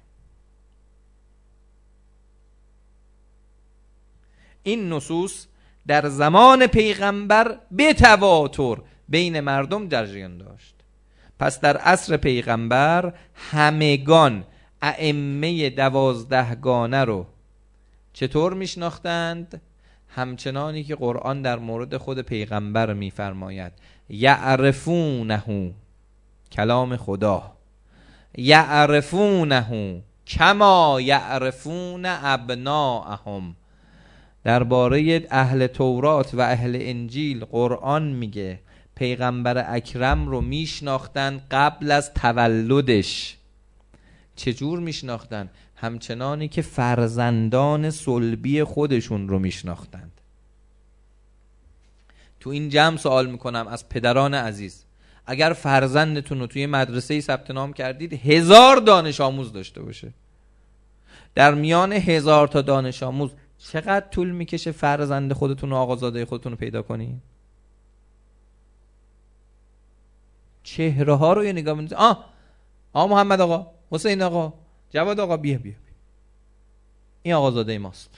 این نصوص در زمان پیغمبر به تواتر بین مردم جریان داشت. پس در عصر پیغمبر همگان ائمه 12 گانه رو چطور میشناختند؟ همچنانی که قرآن در مورد خود پیغمبر میفرماید یعرفونه، کلام خدا، یعرفونه کما یعرفون ابناءهم. درباره اهل تورات و اهل انجیل قرآن میگه پیغمبر اکرم رو میشناختن قبل از تولدش. چجور میشناختن؟ همچنانی که فرزندان صلبی خودشون رو میشناختند. تو این جمع سوال میکنم از پدران عزیز، اگر فرزندتون رو توی مدرسه ثبت نام کردید 1000 دانش آموز داشته باشه، در میان 1000 تا دانش آموز چقدر طول میکشه فرزند خودتون و آقازاده خودتون رو پیدا کنید؟ چهره ها رو یه نگاه بندازید. محمد آقا، حسین آقا، جواد آقا، بیا این آقازاده ماست.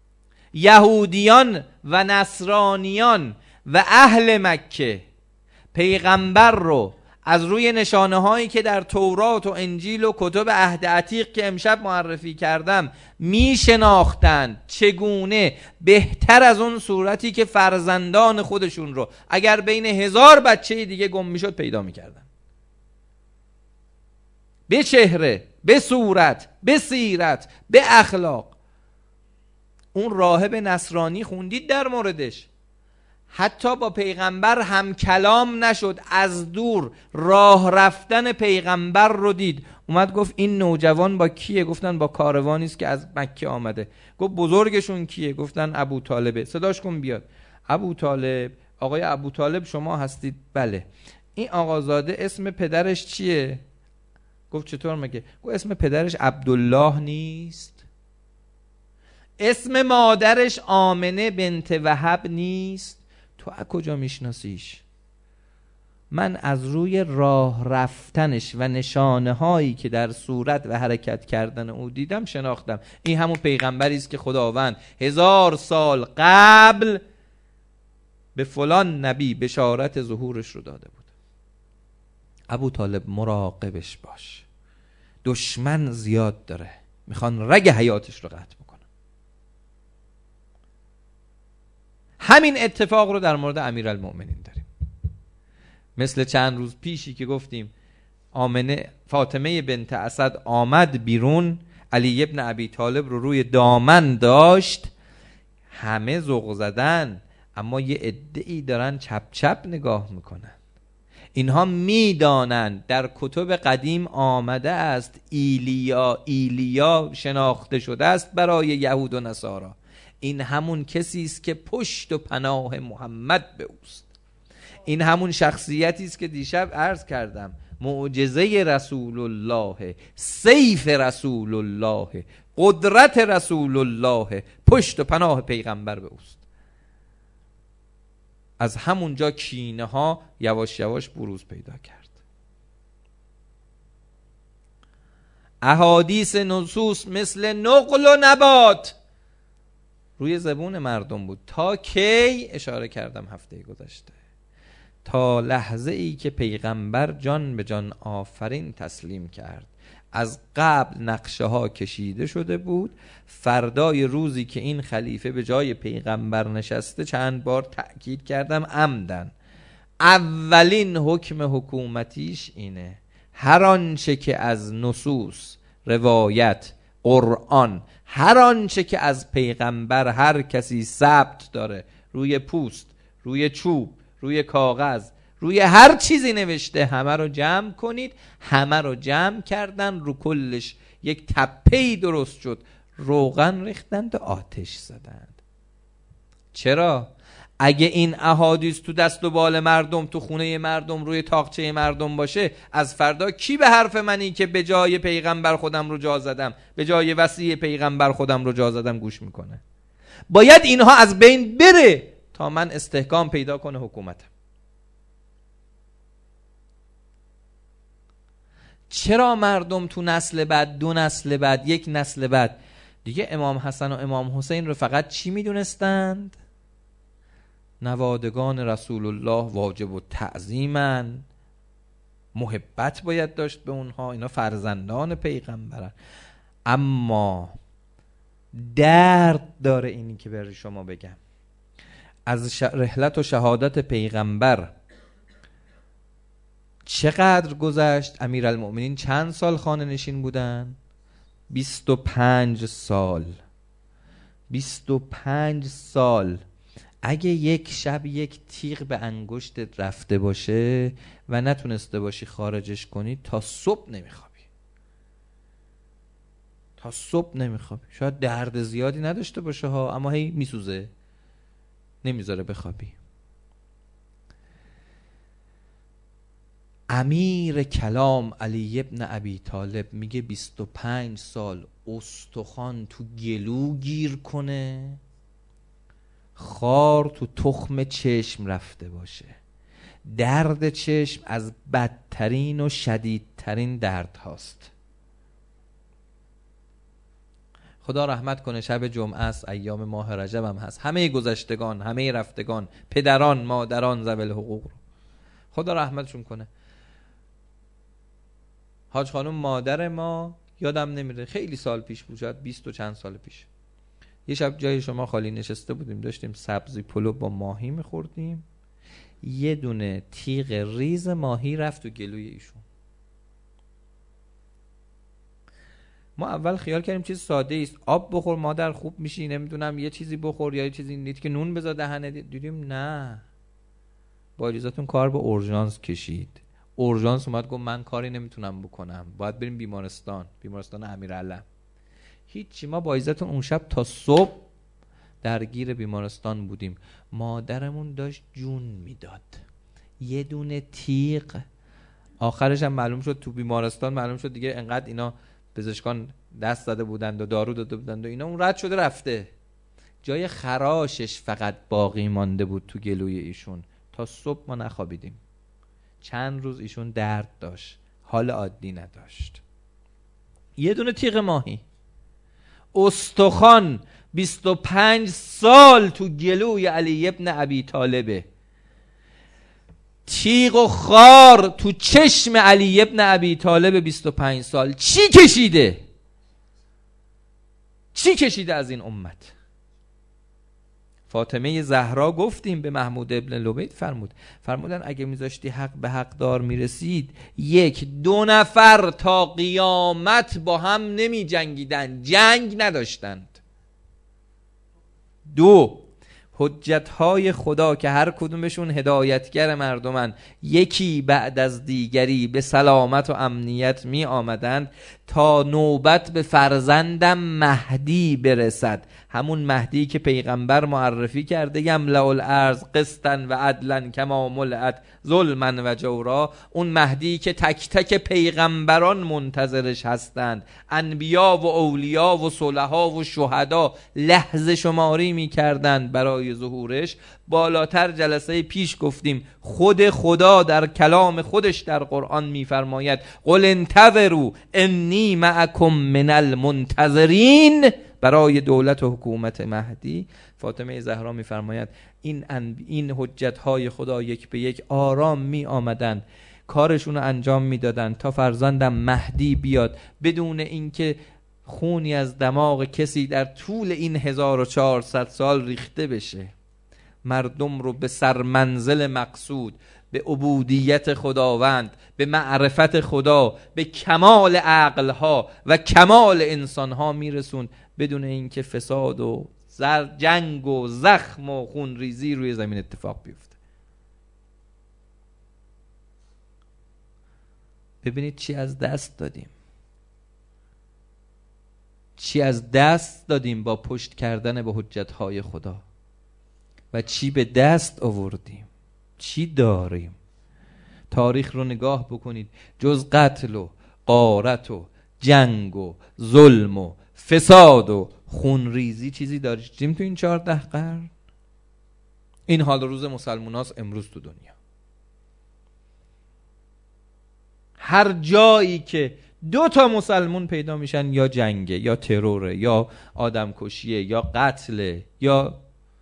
یهودیان و نصرانیان و اهل مکه پیغمبر رو از روی نشانه هایی که در تورات و انجیل و کتب عهد عتیق که امشب معرفی کردم می شناختند، چگونه بهتر از اون صورتی که فرزندان خودشون رو اگر بین 1000 بچه دیگه گم می شد پیدا می کردن، به چهره، به صورت، به سیرت، به اخلاق. اون راهب نصرانی خوندید در موردش، حتی با پیغمبر هم کلام نشد، از دور راه رفتن پیغمبر رو دید، اومد گفت این نوجوان با کیه؟ گفتن با کاروانی است که از مکه آمده. گفت بزرگشون کیه؟ گفتن ابو طالبه. صداش کن بیاد. ابو طالب، آقای ابو طالب شما هستید؟ بله. این آقازاده اسم پدرش چیه؟ گفت چطور مگه؟ گفت اسم پدرش عبدالله نیست؟ اسم مادرش آمنه بنت وهب نیست؟ تو از کجا میشناسیش؟ من از روی راه رفتنش و نشانه هایی که در صورت و حرکت کردن او دیدم شناختم این همون پیغمبری است که خداوند 1000 سال قبل به فلان نبی بشارت ظهورش رو داده بود. ابو طالب مراقبش باش، دشمن زیاد داره، میخوان رگ حیاتش رو قطع بکنن. همین اتفاق رو در مورد امیرالمؤمنین داریم. مثل چند روز پیشی که گفتیم آمنه فاطمه بنت اسد آمد بیرون، علی ابن ابی طالب رو روی دامن داشت، همه ذوق زدن، اما یه عده‌ای دارن چپ چپ نگاه میکنن. اینها میدانند در کتب قدیم آمده است ایلیا شناخته شده است برای یهود و نصارا. این همون کسی است که پشت و پناه محمد به اوست. این همون شخصیتی است که دیشب عرض کردم معجزه رسول الله، سیف رسول الله، قدرت رسول الله، پشت و پناه پیغمبر به اوست. از همونجا کینه ها یواش یواش بروز پیدا کرد. احادیث نصوص مثل نقل و نبات روی زبون مردم بود. تا کی؟ اشاره کردم هفته گذشته، تا لحظه ای که پیغمبر جان به جان آفرین تسلیم کرد. از قبل نقشه ها کشیده شده بود. فردای روزی که این خلیفه به جای پیغمبر نشسته، چند بار تأکید کردم عمدن، اولین حکم حکومتیش اینه هر آنچه که از نصوص، روایت، قرآن، هر آنچه که از پیغمبر هر کسی ثبت داره، روی پوست، روی چوب، روی کاغذ، روی هر چیزی نوشته، همه رو جمع کنید. همه رو جمع کردن، رو کلش یک تپه‌ای درست شد، روغن ریختند و آتش زدند. چرا؟ اگه این احادیث تو دست و بال مردم، تو خونه مردم، روی تاقچه مردم باشه، از فردا کی به حرف منی که به جای پیغمبر خودم رو جا زدم، به جای وصی پیغمبر خودم رو جا زدم گوش میکنه؟ باید اینها از بین بره تا من استحکام پیدا کنه حکومتم. چرا مردم تو نسل بعد، 2 نسل بعد، 1 نسل بعد دیگه امام حسن و امام حسین رو فقط چی میدونستند؟ نوادگان رسول الله، واجب و تعظیمن، محبت باید داشت به اونها، اینا فرزندان پیغمبرن. اما درد داره اینی که برای شما بگم، از رحلت و شهادت پیغمبر چقدر گذشت؟ امیرالمؤمنین چند سال خانه نشین بودن؟ 25 سال. 25 سال. اگه یک شب یک تیغ به انگشتت رفته باشه و نتونسته باشی خارجش کنی، تا صبح نمیخوابی. تا صبح نمیخوابی. شاید درد زیادی نداشته باشه ها، اما هی میسوزه، نمیذاره بخوابی. امیر کلام علی ابن ابی طالب میگه 25 سال استخوان تو گلو گیر کنه، خار تو تخم چشم رفته باشه. درد چشم از بدترین و شدیدترین درد هاست. خدا رحمت کنه، شب جمعه است، ایام ماه رجب هم هست. همه گذشتگان، همه رفتگان، پدران، مادران، ذوی الحقوق رو خدا رحمتشون کنه. حاج خانم مادر ما یادم نمیره، خیلی سال پیش بود، شاید 20 و چند سال پیش، یه شب جای شما خالی نشسته بودیم، داشتیم سبزی پلو با ماهی میخوردیم، یه دونه تیغ ریز ماهی رفت تو گلوی ایشون. ما اول خیال کردیم چیز ساده است، آب بخور مادر خوب میشی، نمیدونم یه چیزی بخور یا یه چیزی نیست که نون بذار دهنه. دیدیم نه، با اجازهتون کار به اورژانس کشید. اورژانس اومد گفت من کاری نمیتونم بکنم، باید بریم بیمارستان امیرعلم. هیچی، ما با اجازهتون اون شب تا صبح درگیر بیمارستان بودیم. مادرمون داشت جون میداد، یه دونه تیغ. آخرش هم معلوم شد تو بیمارستان، معلوم شد دیگه انقدر اینا پزشکان دست زده بودند و دارو داده بودند و اینا، اون رد شده رفته، جای خراشش فقط باقی مانده بود تو گلوی ایشون. تا صبح ما نخوابیدیم، چند روز ایشون درد داشت، حال عادی نداشت. یه دونه تیغ ماهی، استخوان 25 سال تو گلوی علی ابن ابی طالبه، تیغ و خار تو چشم علی ابن ابی طالب 25 سال. چی کشیده از این امت؟ فاطمه زهرا گفتیم به محمود ابن لبید فرمودن اگه میذاشتی حق به حق دار میرسید، 1-2 نفر تا قیامت با هم نمی جنگیدن، جنگ نداشتند. 2 حجتهای خدا که هر کدومشون هدایتگر مردمن، یکی بعد از دیگری به سلامت و امنیت می آمدند تا نوبت به فرزندم مهدی برسد. همون مهدی که پیغمبر معرفی کرده، یملأ الارض قسطا و عدلا کما ملئت ظلما و جورا. اون مهدی که تک تک پیغمبران منتظرش هستند، انبیا و اولیا و صلحا و شهدا لحظه شماری می کردند برای ظهورش. بالاتر جلسه پیش گفتیم خود خدا در کلام خودش در قرآن میفرماید قل انتظروا انی معکم من المنتظرین. برای دولت و حکومت مهدی فاطمه زهرا میفرماید این حجتهای خدا یک به یک آرام می آمدند، کارشون رو انجام میدادن تا فرزندم مهدی بیاد، بدون اینکه خونی از دماغ کسی در طول این 1400 سال ریخته بشه. مردم رو به سرمنزل مقصود، به عبودیت خداوند، به معرفت خدا، به کمال عقلها و کمال انسانها میرسوند، بدون اینکه فساد و جنگ و زخم و خونریزی روی زمین اتفاق بیفته. ببینید چی از دست دادیم، چی از دست دادیم با پشت کردن به حجتهای خدا، و چی به دست آوردیم، چی داریم. تاریخ رو نگاه بکنید، جز قتل و غارت و جنگ و ظلم و فساد و خونریزی چیزی داشتیم تو این 14 قرن؟ این حال روز مسلمان هاست امروز تو دنیا. هر جایی که 2 تا مسلمون پیدا میشن، یا جنگه یا تروره یا آدم کشیه یا قتله، یا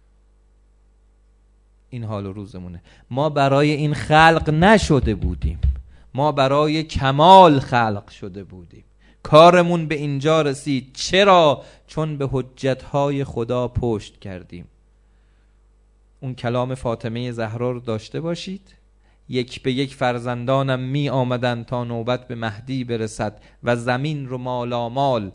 این حال روزمونه. ما برای این خلق نشده بودیم، ما برای کمال خلق شده بودیم. کارمون به اینجا رسید. چرا؟ چون به حجتهای خدا پشت کردیم. اون کلام فاطمه زهرا رو داشته باشید، یک به یک فرزندانم می آمدن تا نوبت به مهدی برسد و زمین رو مالامال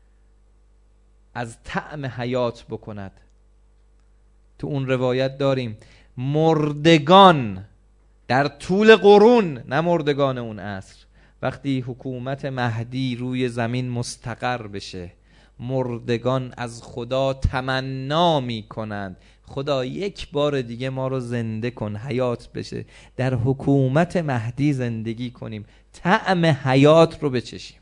از طعم حیات بکند. تو اون روایت داریم مردگان در طول قرون، نه مردگان اون عصر، وقتی حکومت مهدی روی زمین مستقر بشه، مردگان از خدا تمنا می کنند خدا یک بار دیگه ما رو زنده کن، حیات بشه، در حکومت مهدی زندگی کنیم، طعم حیات رو بچشیم.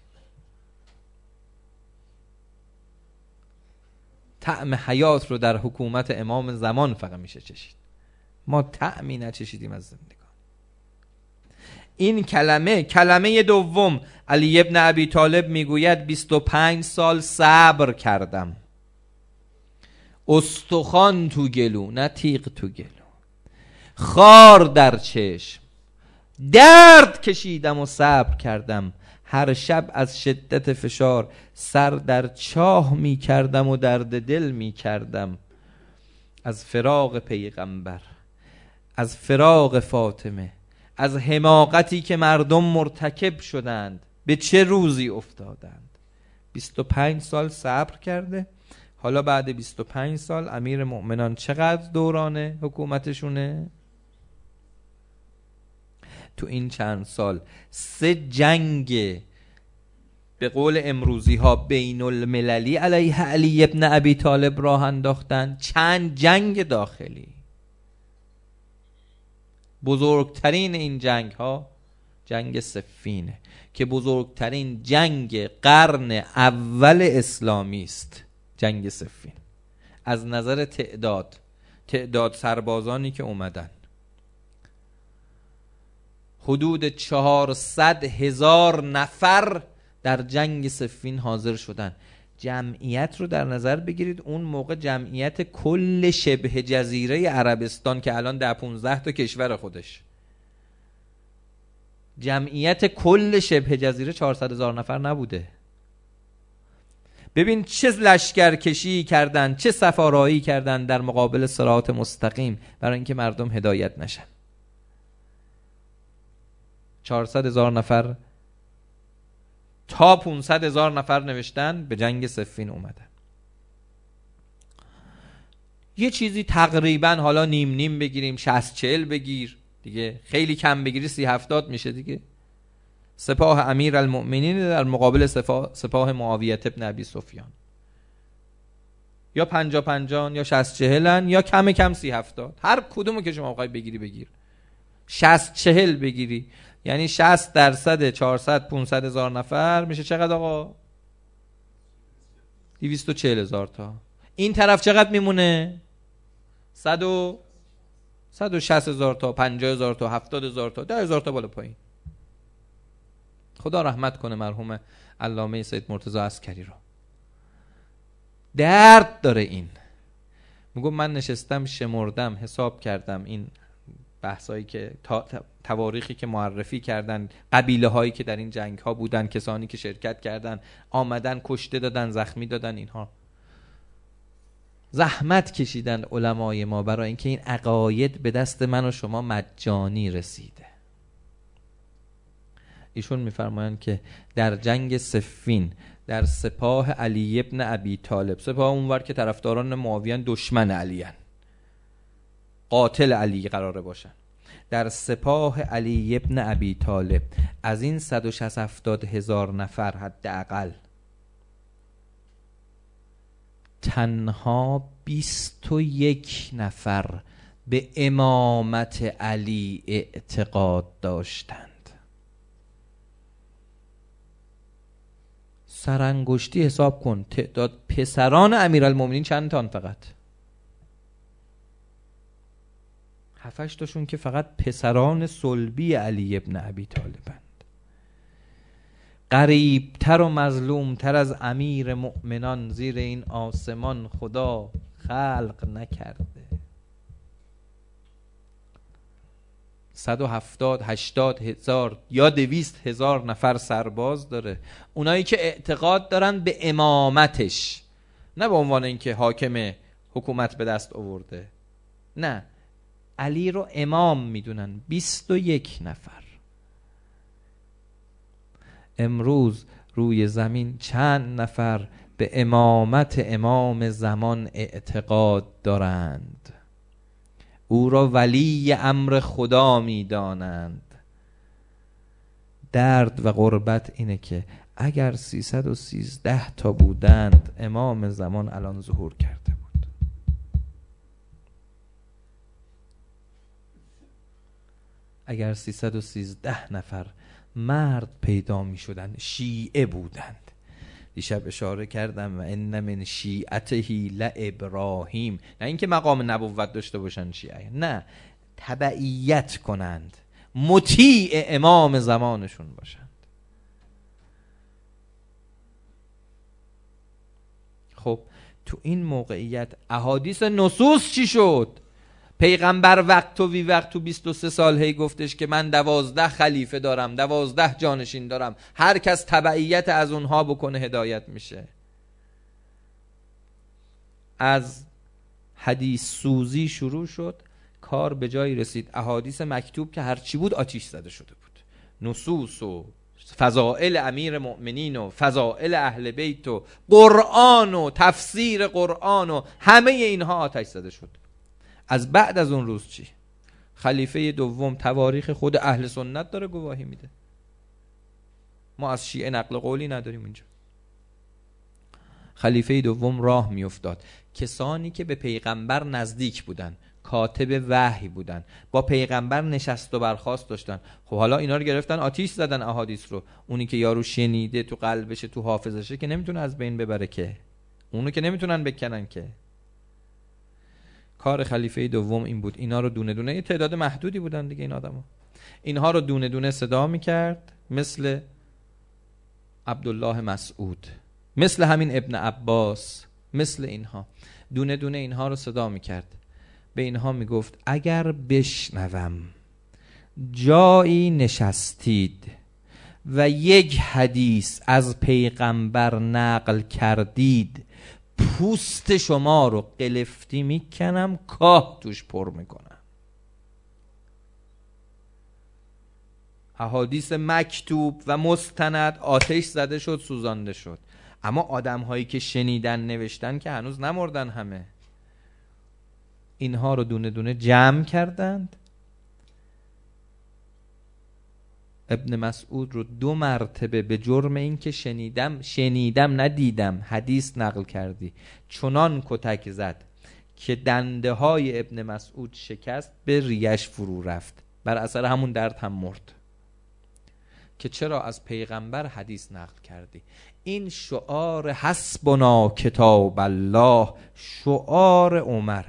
طعم حیات رو در حکومت امام زمان فقط میشه چشید، ما طعمی نچشیدیم از زندگان. این کلمه دوم، علی ابن ابی طالب میگوید 25 سال صبر کردم، استخوان تو گلو، نه تیغ تو گلو، خار در چشم، درد کشیدم و صبر کردم، هر شب از شدت فشار سر در چاه می کردم و درد دل می کردم. از فراق پیغمبر، از فراق فاطمه، از حماقتی که مردم مرتکب شدند به چه روزی افتادند. 25 سال صبر کرده. حالا بعد 25 سال امیر مؤمنان چقدر دوران حکومتشونه؟ تو این چند سال 3 جنگ به قول امروزی ها بین المللی علیه علی ابن ابی طالب راه انداختن. چند جنگ داخلی. بزرگترین این جنگ ها جنگ صفینه که بزرگترین جنگ قرن اول اسلامی است. جنگ صفین از نظر تعداد سربازانی که اومدن حدود 400,000 نفر در جنگ صفین حاضر شدن. جمعیت رو در نظر بگیرید، اون موقع جمعیت کل شبه جزیره عربستان که الان 10-15 تا کشور خودش، جمعیت کل شبه جزیره 400,000 نفر نبوده. ببین چه لشکرکشی کردن، چه سفارایی کردن در مقابل صراط مستقیم برای اینکه مردم هدایت نشن. 400,000 نفر تا 500,000 نفر نوشتن به جنگ صفین اومدن. یه چیزی تقریبا حالا نیم بگیریم 60-40 بگیر دیگه، خیلی کم بگیری 30-70 میشه دیگه. سپاه امیر المؤمنین در مقابل سپاه معاویت ابن ابی سفیان، یا 50-50 یا 60-40 یا کم 30-70. هر کدومو که شما بخوای بگیری بگیر. 60-40 بگیری یعنی 60% 400-500,000 نفر میشه چقدر آقا؟ 240,000 تا. این طرف چقدر میمونه؟ 160,000 تا، 50,000 تا، 70,000 تا، 10,000 تا بالا پایین. خدا رحمت کنه مرحوم علامه سید مرتضی عسکری رو. درد داره این. میگم من نشستم شمردم حساب کردم این بحثایی که تواریخی که معرفی کردن، قبیله هایی که در این جنگ ها بودن، کسانی که شرکت کردن، آمدن کشته دادن، زخمی دادن، اینها زحمت کشیدن علمای ما برای اینکه این عقاید به دست من و شما مجانی رسیده. ایشون میفرمایند که در جنگ صفین در سپاه علی ابن ابی طالب، سپاه اونور که طرفداران معاویه دشمن علی هن، قاتل علی قراره باشن، در سپاه علی ابن ابی طالب از این 170,000 نفر حداقل تنها 21 نفر به امامت علی اعتقاد داشتند. سرانگشتی حساب کن تعداد پسران امیرالمومنین چند تان؟ فقط 7-8 تاشون که فقط پسران صلبی علی ابن ابی طالبند. قریبتر و مظلومتر از امیر مؤمنان زیر این آسمان خدا خلق نکرده. 170-80 هزار یا 200,000 نفر سرباز داره. اونایی که اعتقاد دارن به امامتش، نه به عنوان اینکه حاکم حکومت به دست آورده، نه، علی رو امام میدونن. 21 نفر. امروز روی زمین چند نفر به امامت امام زمان اعتقاد دارند؟ او را ولی امر خدا میدانند. درد و غربت اینه که اگر 313 تا بودند امام زمان الان ظهور کرده بود. اگر 313 نفر مرد پیدا می شدن، شیعه بودند. دیشب اشاره کردم و ان من شیعته لابراهیم، نه اینکه مقام نبوت داشته باشن شیعه، نه، تبعیت کنند، مطیع امام زمانشون باشند. خب تو این موقعیت احادیث نصوص چی شد؟ پیغمبر وقت و بی وقت تو 23 سال هی گفتش که من 12 خلیفه دارم، 12 جانشین دارم، هر کس تبعیت از اونها بکنه هدایت میشه. از حدیث سوزی شروع شد، کار به جایی رسید احادیث مکتوب که هرچی بود آتیش زده شده بود. نصوص و فضائل امیر مؤمنین و فضائل اهل بیت و قرآن و تفسیر قرآن و همه اینها آتش زده شد. از بعد از اون روز چی؟ خلیفه دوم تواریخ خود اهل سنت داره گواهی میده، ما از شیعه نقل قولی نداریم اینجا. خلیفه دوم راه میافتاد، کسانی که به پیغمبر نزدیک بودن، کاتب وحی بودن، با پیغمبر نشست و برخاست داشتن، خب حالا اینا رو گرفتن آتیش زدن احادیث رو. اونی که یارو شنیده تو قلبشه تو حافظشه که نمیتونه از بین ببره، که اونو که نمیتونن بکنن. که کار خلیفه دوم این بود، اینا رو دونه دونه، یه تعداد محدودی بودن دیگه این آدما، اینها رو دونه دونه صدا میکرد، مثل عبدالله مسعود، مثل همین ابن عباس، مثل اینها دونه دونه اینها رو صدا میکرد. به اینها میگفت اگر بشنوم جایی نشستید و یک حدیث از پیغمبر نقل کردید، پوست شما رو قلفتی میکنم، کاه توش پر میکنم. احادیث مکتوب و مستند آتش زده شد، سوزانده شد، اما آدم هایی که شنیدن نوشتن که هنوز نمردن همه. اینها رو دونه دونه جمع کردند. ابن مسعود رو 2 مرتبه به جرم این که شنیدم ندیدم حدیث نقل کردی چنان کتک زد که دنده های ابن مسعود شکست، به ریش فرو رفت، بر اثر همون درد هم مرد. که چرا از پیغمبر حدیث نقل کردی؟ این شعار حسبنا کتاب الله، شعار عمر،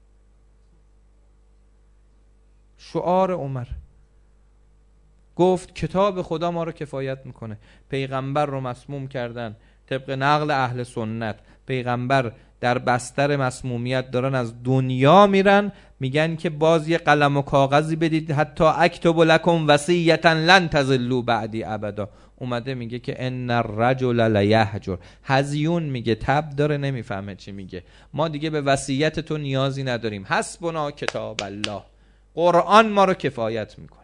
شعار عمر. گفت کتاب خدا ما رو کفایت میکنه. پیغمبر رو مسموم کردن طبق نقل اهل سنت، پیغمبر در بستر مسمومیت دارن از دنیا میرن، میگن که باز یه قلم و کاغذی بدید حتی اکتب لکم وصیتا لن تضلوا بعدی ابدا. اومده میگه که ان الرجل لیهجر، هزیون میگه، تب داره نمیفهمه چی میگه، ما دیگه به وصیت تو نیازی نداریم، حسبنا کتاب الله، قرآن ما رو کفایت میکنه.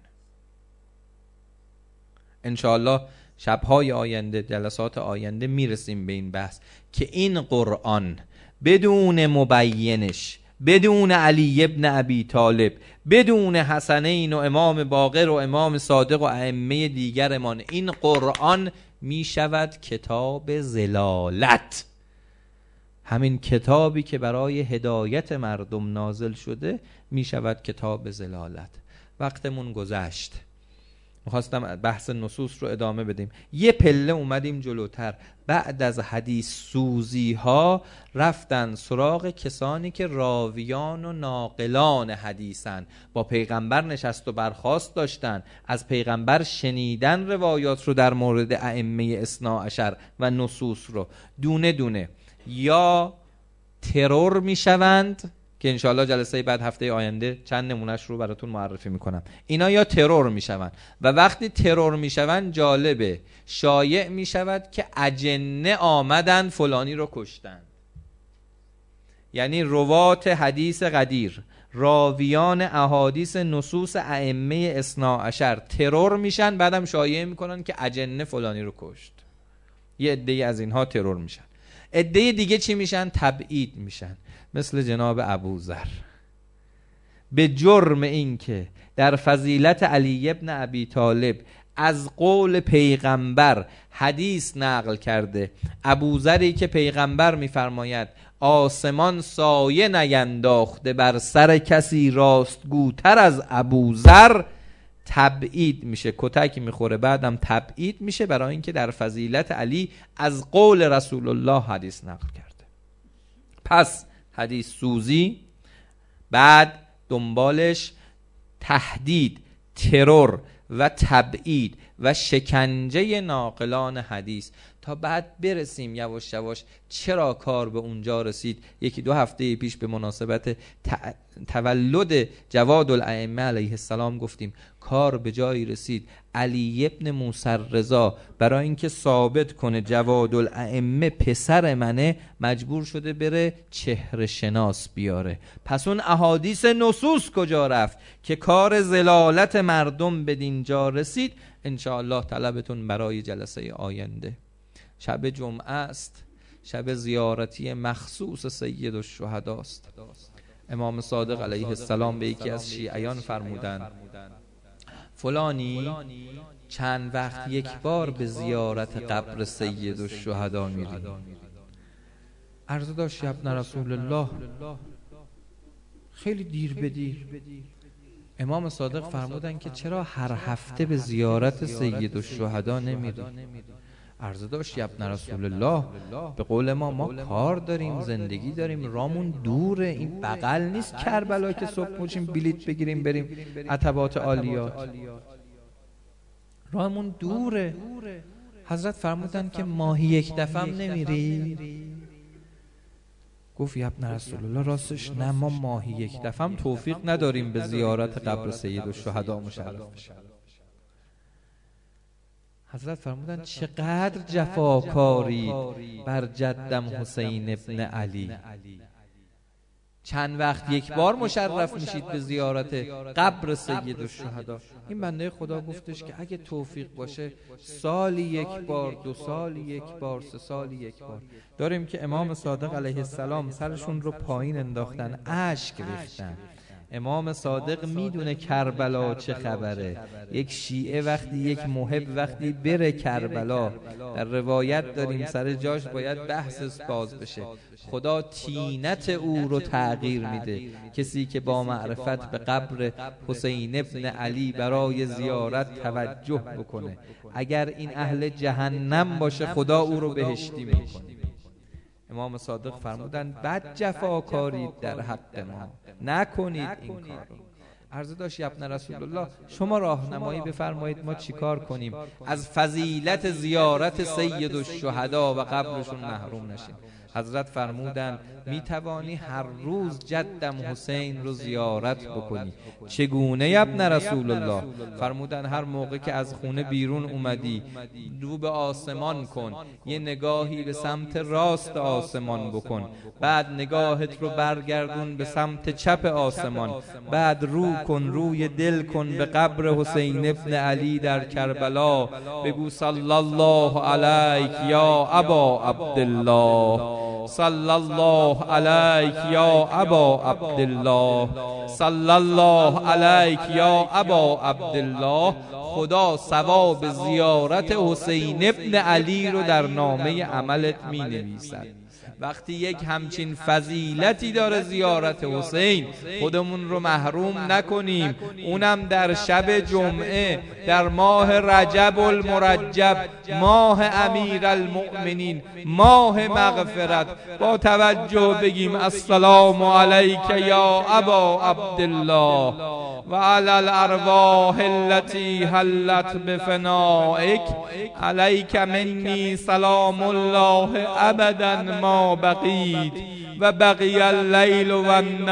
انشاءالله شبهای آینده، جلسات آینده میرسیم به این بحث که این قرآن بدون مبینش، بدون علی ابن ابی طالب، بدون حسنین و امام باقر و امام صادق و ائمه دیگرمان، این قرآن میشود کتاب ضلالت. همین کتابی که برای هدایت مردم نازل شده میشود کتاب ضلالت. وقتمون گذشت، میخواستم بحث نصوص رو ادامه بدیم، یه پله اومدیم جلوتر. بعد از حدیث سوزی ها رفتن سراغ کسانی که راویان و ناقلان حدیثن، با پیغمبر نشست و برخاست داشتن، از پیغمبر شنیدن روایات رو در مورد ائمه اثنا عشر و نصوص رو دونه دونه یا ترور میشوند، که انشاءالله جلسه بعد هفته آینده چند نمونهش رو براتون معرفی میکنم. اینا یا ترور میشون و وقتی ترور میشون جالبه، شایع میشود که اجنه آمدن فلانی رو کشتن. یعنی روات حدیث قدیر، راویان احادیث نصوص ائمه اثنا عشر ترور میشن، بعدم شایع میکنن که اجنه فلانی رو کشت. یه عده از اینها ترور میشن. عده دیگه چی میشن؟ تبعید میشن، مثل جناب ابوذر، به جرم این که در فضیلت علی ابن ابی طالب از قول پیغمبر حدیث نقل کرده. ابوذری که پیغمبر میفرماید آسمان سایه نینداخته بر سر کسی راستگوتر از ابوذر، تبعید میشه، کتک میخوره، بعدم تبعید میشه، برای اینکه در فضیلت علی از قول رسول الله حدیث نقل کرده. پس حدیث سوزی، بعد دنبالش تهدید، ترور و تبعید و شکنجه ناقلان حدیث، تا بعد برسیم یواش یواش چرا کار به اونجا رسید. 1-2 هفته پیش به مناسبت تولد جواد الائمه علیه السلام گفتیم کار به جایی رسید علی ابن موسی رضا برای اینکه ثابت کنه جواد الائمه پسر منه مجبور شده بره چهره شناس بیاره. پس اون احادیث نصوص کجا رفت که کار زلالت مردم به دینجا رسید؟ انشاءالله طلبتون برای جلسه آینده. شب جمعه است، شب زیارتی مخصوص سید الشهدا است. امام صادق علیه السلام به یکی از شیعیان فرمودند فلانی چند وقت یک بار به زیارت قبر سید الشهدا میری؟ عرض داشت ابن رسول الله خیلی دیر به دیر. امام صادق فرمودند که چرا هر هفته به زیارت سید الشهدا نمیری؟ عرض داشت ابن رسول الله به قول ما کار داریم، زندگی داریم، رامون دوره، این بغل نیست کربلا که صبح موچیم بلیت بگیریم بریم عتبات عالیات، رامون دوره. حضرت فرمودن که ماهی یک دفعه هم نمیری؟ گفت ابن رسول الله راستش نه، ما ماهی یک دفعه هم توفیق نداریم به زیارت قبر سید الشهدا مشرف بشیم. حضرت فرمودن چقدر جفاکاری بر جدم حسین ابن علی، چند وقت یک بار مشرف میشید به زیارت قبر سید الشهدا. این بنده خدا گفتش که اگه توفیق باشه سالی یک بار، 2 سالی یک بار، 3 سالی یک بار. داریم که امام صادق علیه السلام سرشون رو پایین انداختن، اشک ریختن. امام صادق میدونه کربلا چه خبره. یک شیعه وقتی، یک محب وقتی بره کربلا، در روایت داریم سر جاش باید بحث باز بشه، خدا طینت او رو تغییر میده. کسی که با معرفت به قبر حسین ابن علی برای زیارت توجه بکنه، اگر این اهل جهنم باشه خدا او رو بهشتی میکنه. امام صادق فرمودند بد جفاکاری در حق ما، نکنید این کارو. عرض داشت ابن رسول الله شما راهنمایی بفرمایید ما چیکار کنیم از فضیلت زیارت سید الشهدا و قبرشون محروم نشیم. حضرت فرمودند می توانی هر روز جدم حسین رو زیارت بکنی. چگونه ابن رسول الله؟ فرمودند هر موقع که از خونه بیرون اومدی رو به آسمان کن، یه نگاهی به سمت راست آسمان بکن، بعد نگاهت رو برگردون به سمت چپ آسمان، بعد رو کن، روی دل کن به قبر حسین ابن علی در کربلا، بگو صلی الله علیک یا ابا عبدالله، صلی الله علیک یا ابا عبدالله، صلی الله علیک یا ابا عبدالله. خدا ثواب زیارت حسین ابن علی رو در نامه عملت می نویسد. وقتی یک همچین فضیلتی داره زیارت حسین، خودمون رو محروم نکنیم، اونم در شب جمعه در ماه رجب المرجب، ماه امیر المؤمنین، ماه مغفرت. با توجه بگیم السلام علیک یا ابا عبدالله و علی الارواح التي حلت بفنائک، علیک منی سلام الله ابدا ما بقیت و بقی اللیل و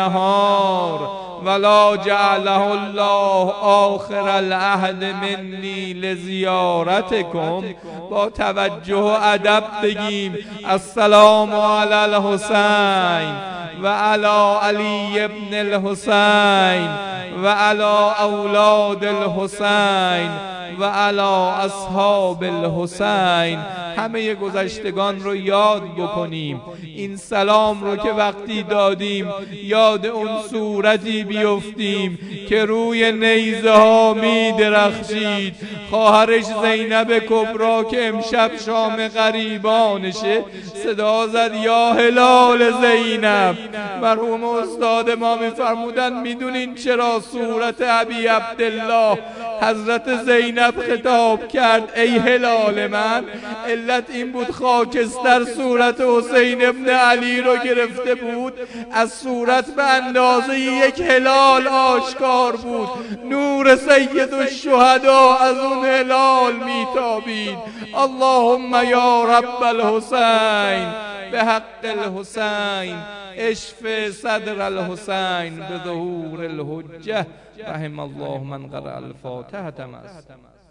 النهار ولا جعله الله آخر العهد منی لزیارتکم. با توجه و ادب بگیم السلام علی الحسین و علی علی ابن الحسین و علی اولاد الحسین و علی اصحاب الحسین. همه گذشتگان رو یاد بکنیم. این سلام رو که وقتی دادیم یاد اون صورتی بیفتیم که روی نیزه ها می درخشید. خواهرش زینب کبرا که امشب شام غریبانشه صدا زد یا هلال زینب. مرحوم استاد ما می فرمودن میدونین چرا صورت ابی عبدالله حضرت زینب خطاب کرد ای هلال من، علت این بود خاکستر صورت حسین ابن علی رو گرفته بود، از صورت به اندازه یک هلال آشکار بود، نور سید الشهدا از اون هلال میتابید. اللهم یا رب الحسین به حق الحسین اشف صدر الحسین به ظهور الحجه. رحم الله من قرأ الفاتحة.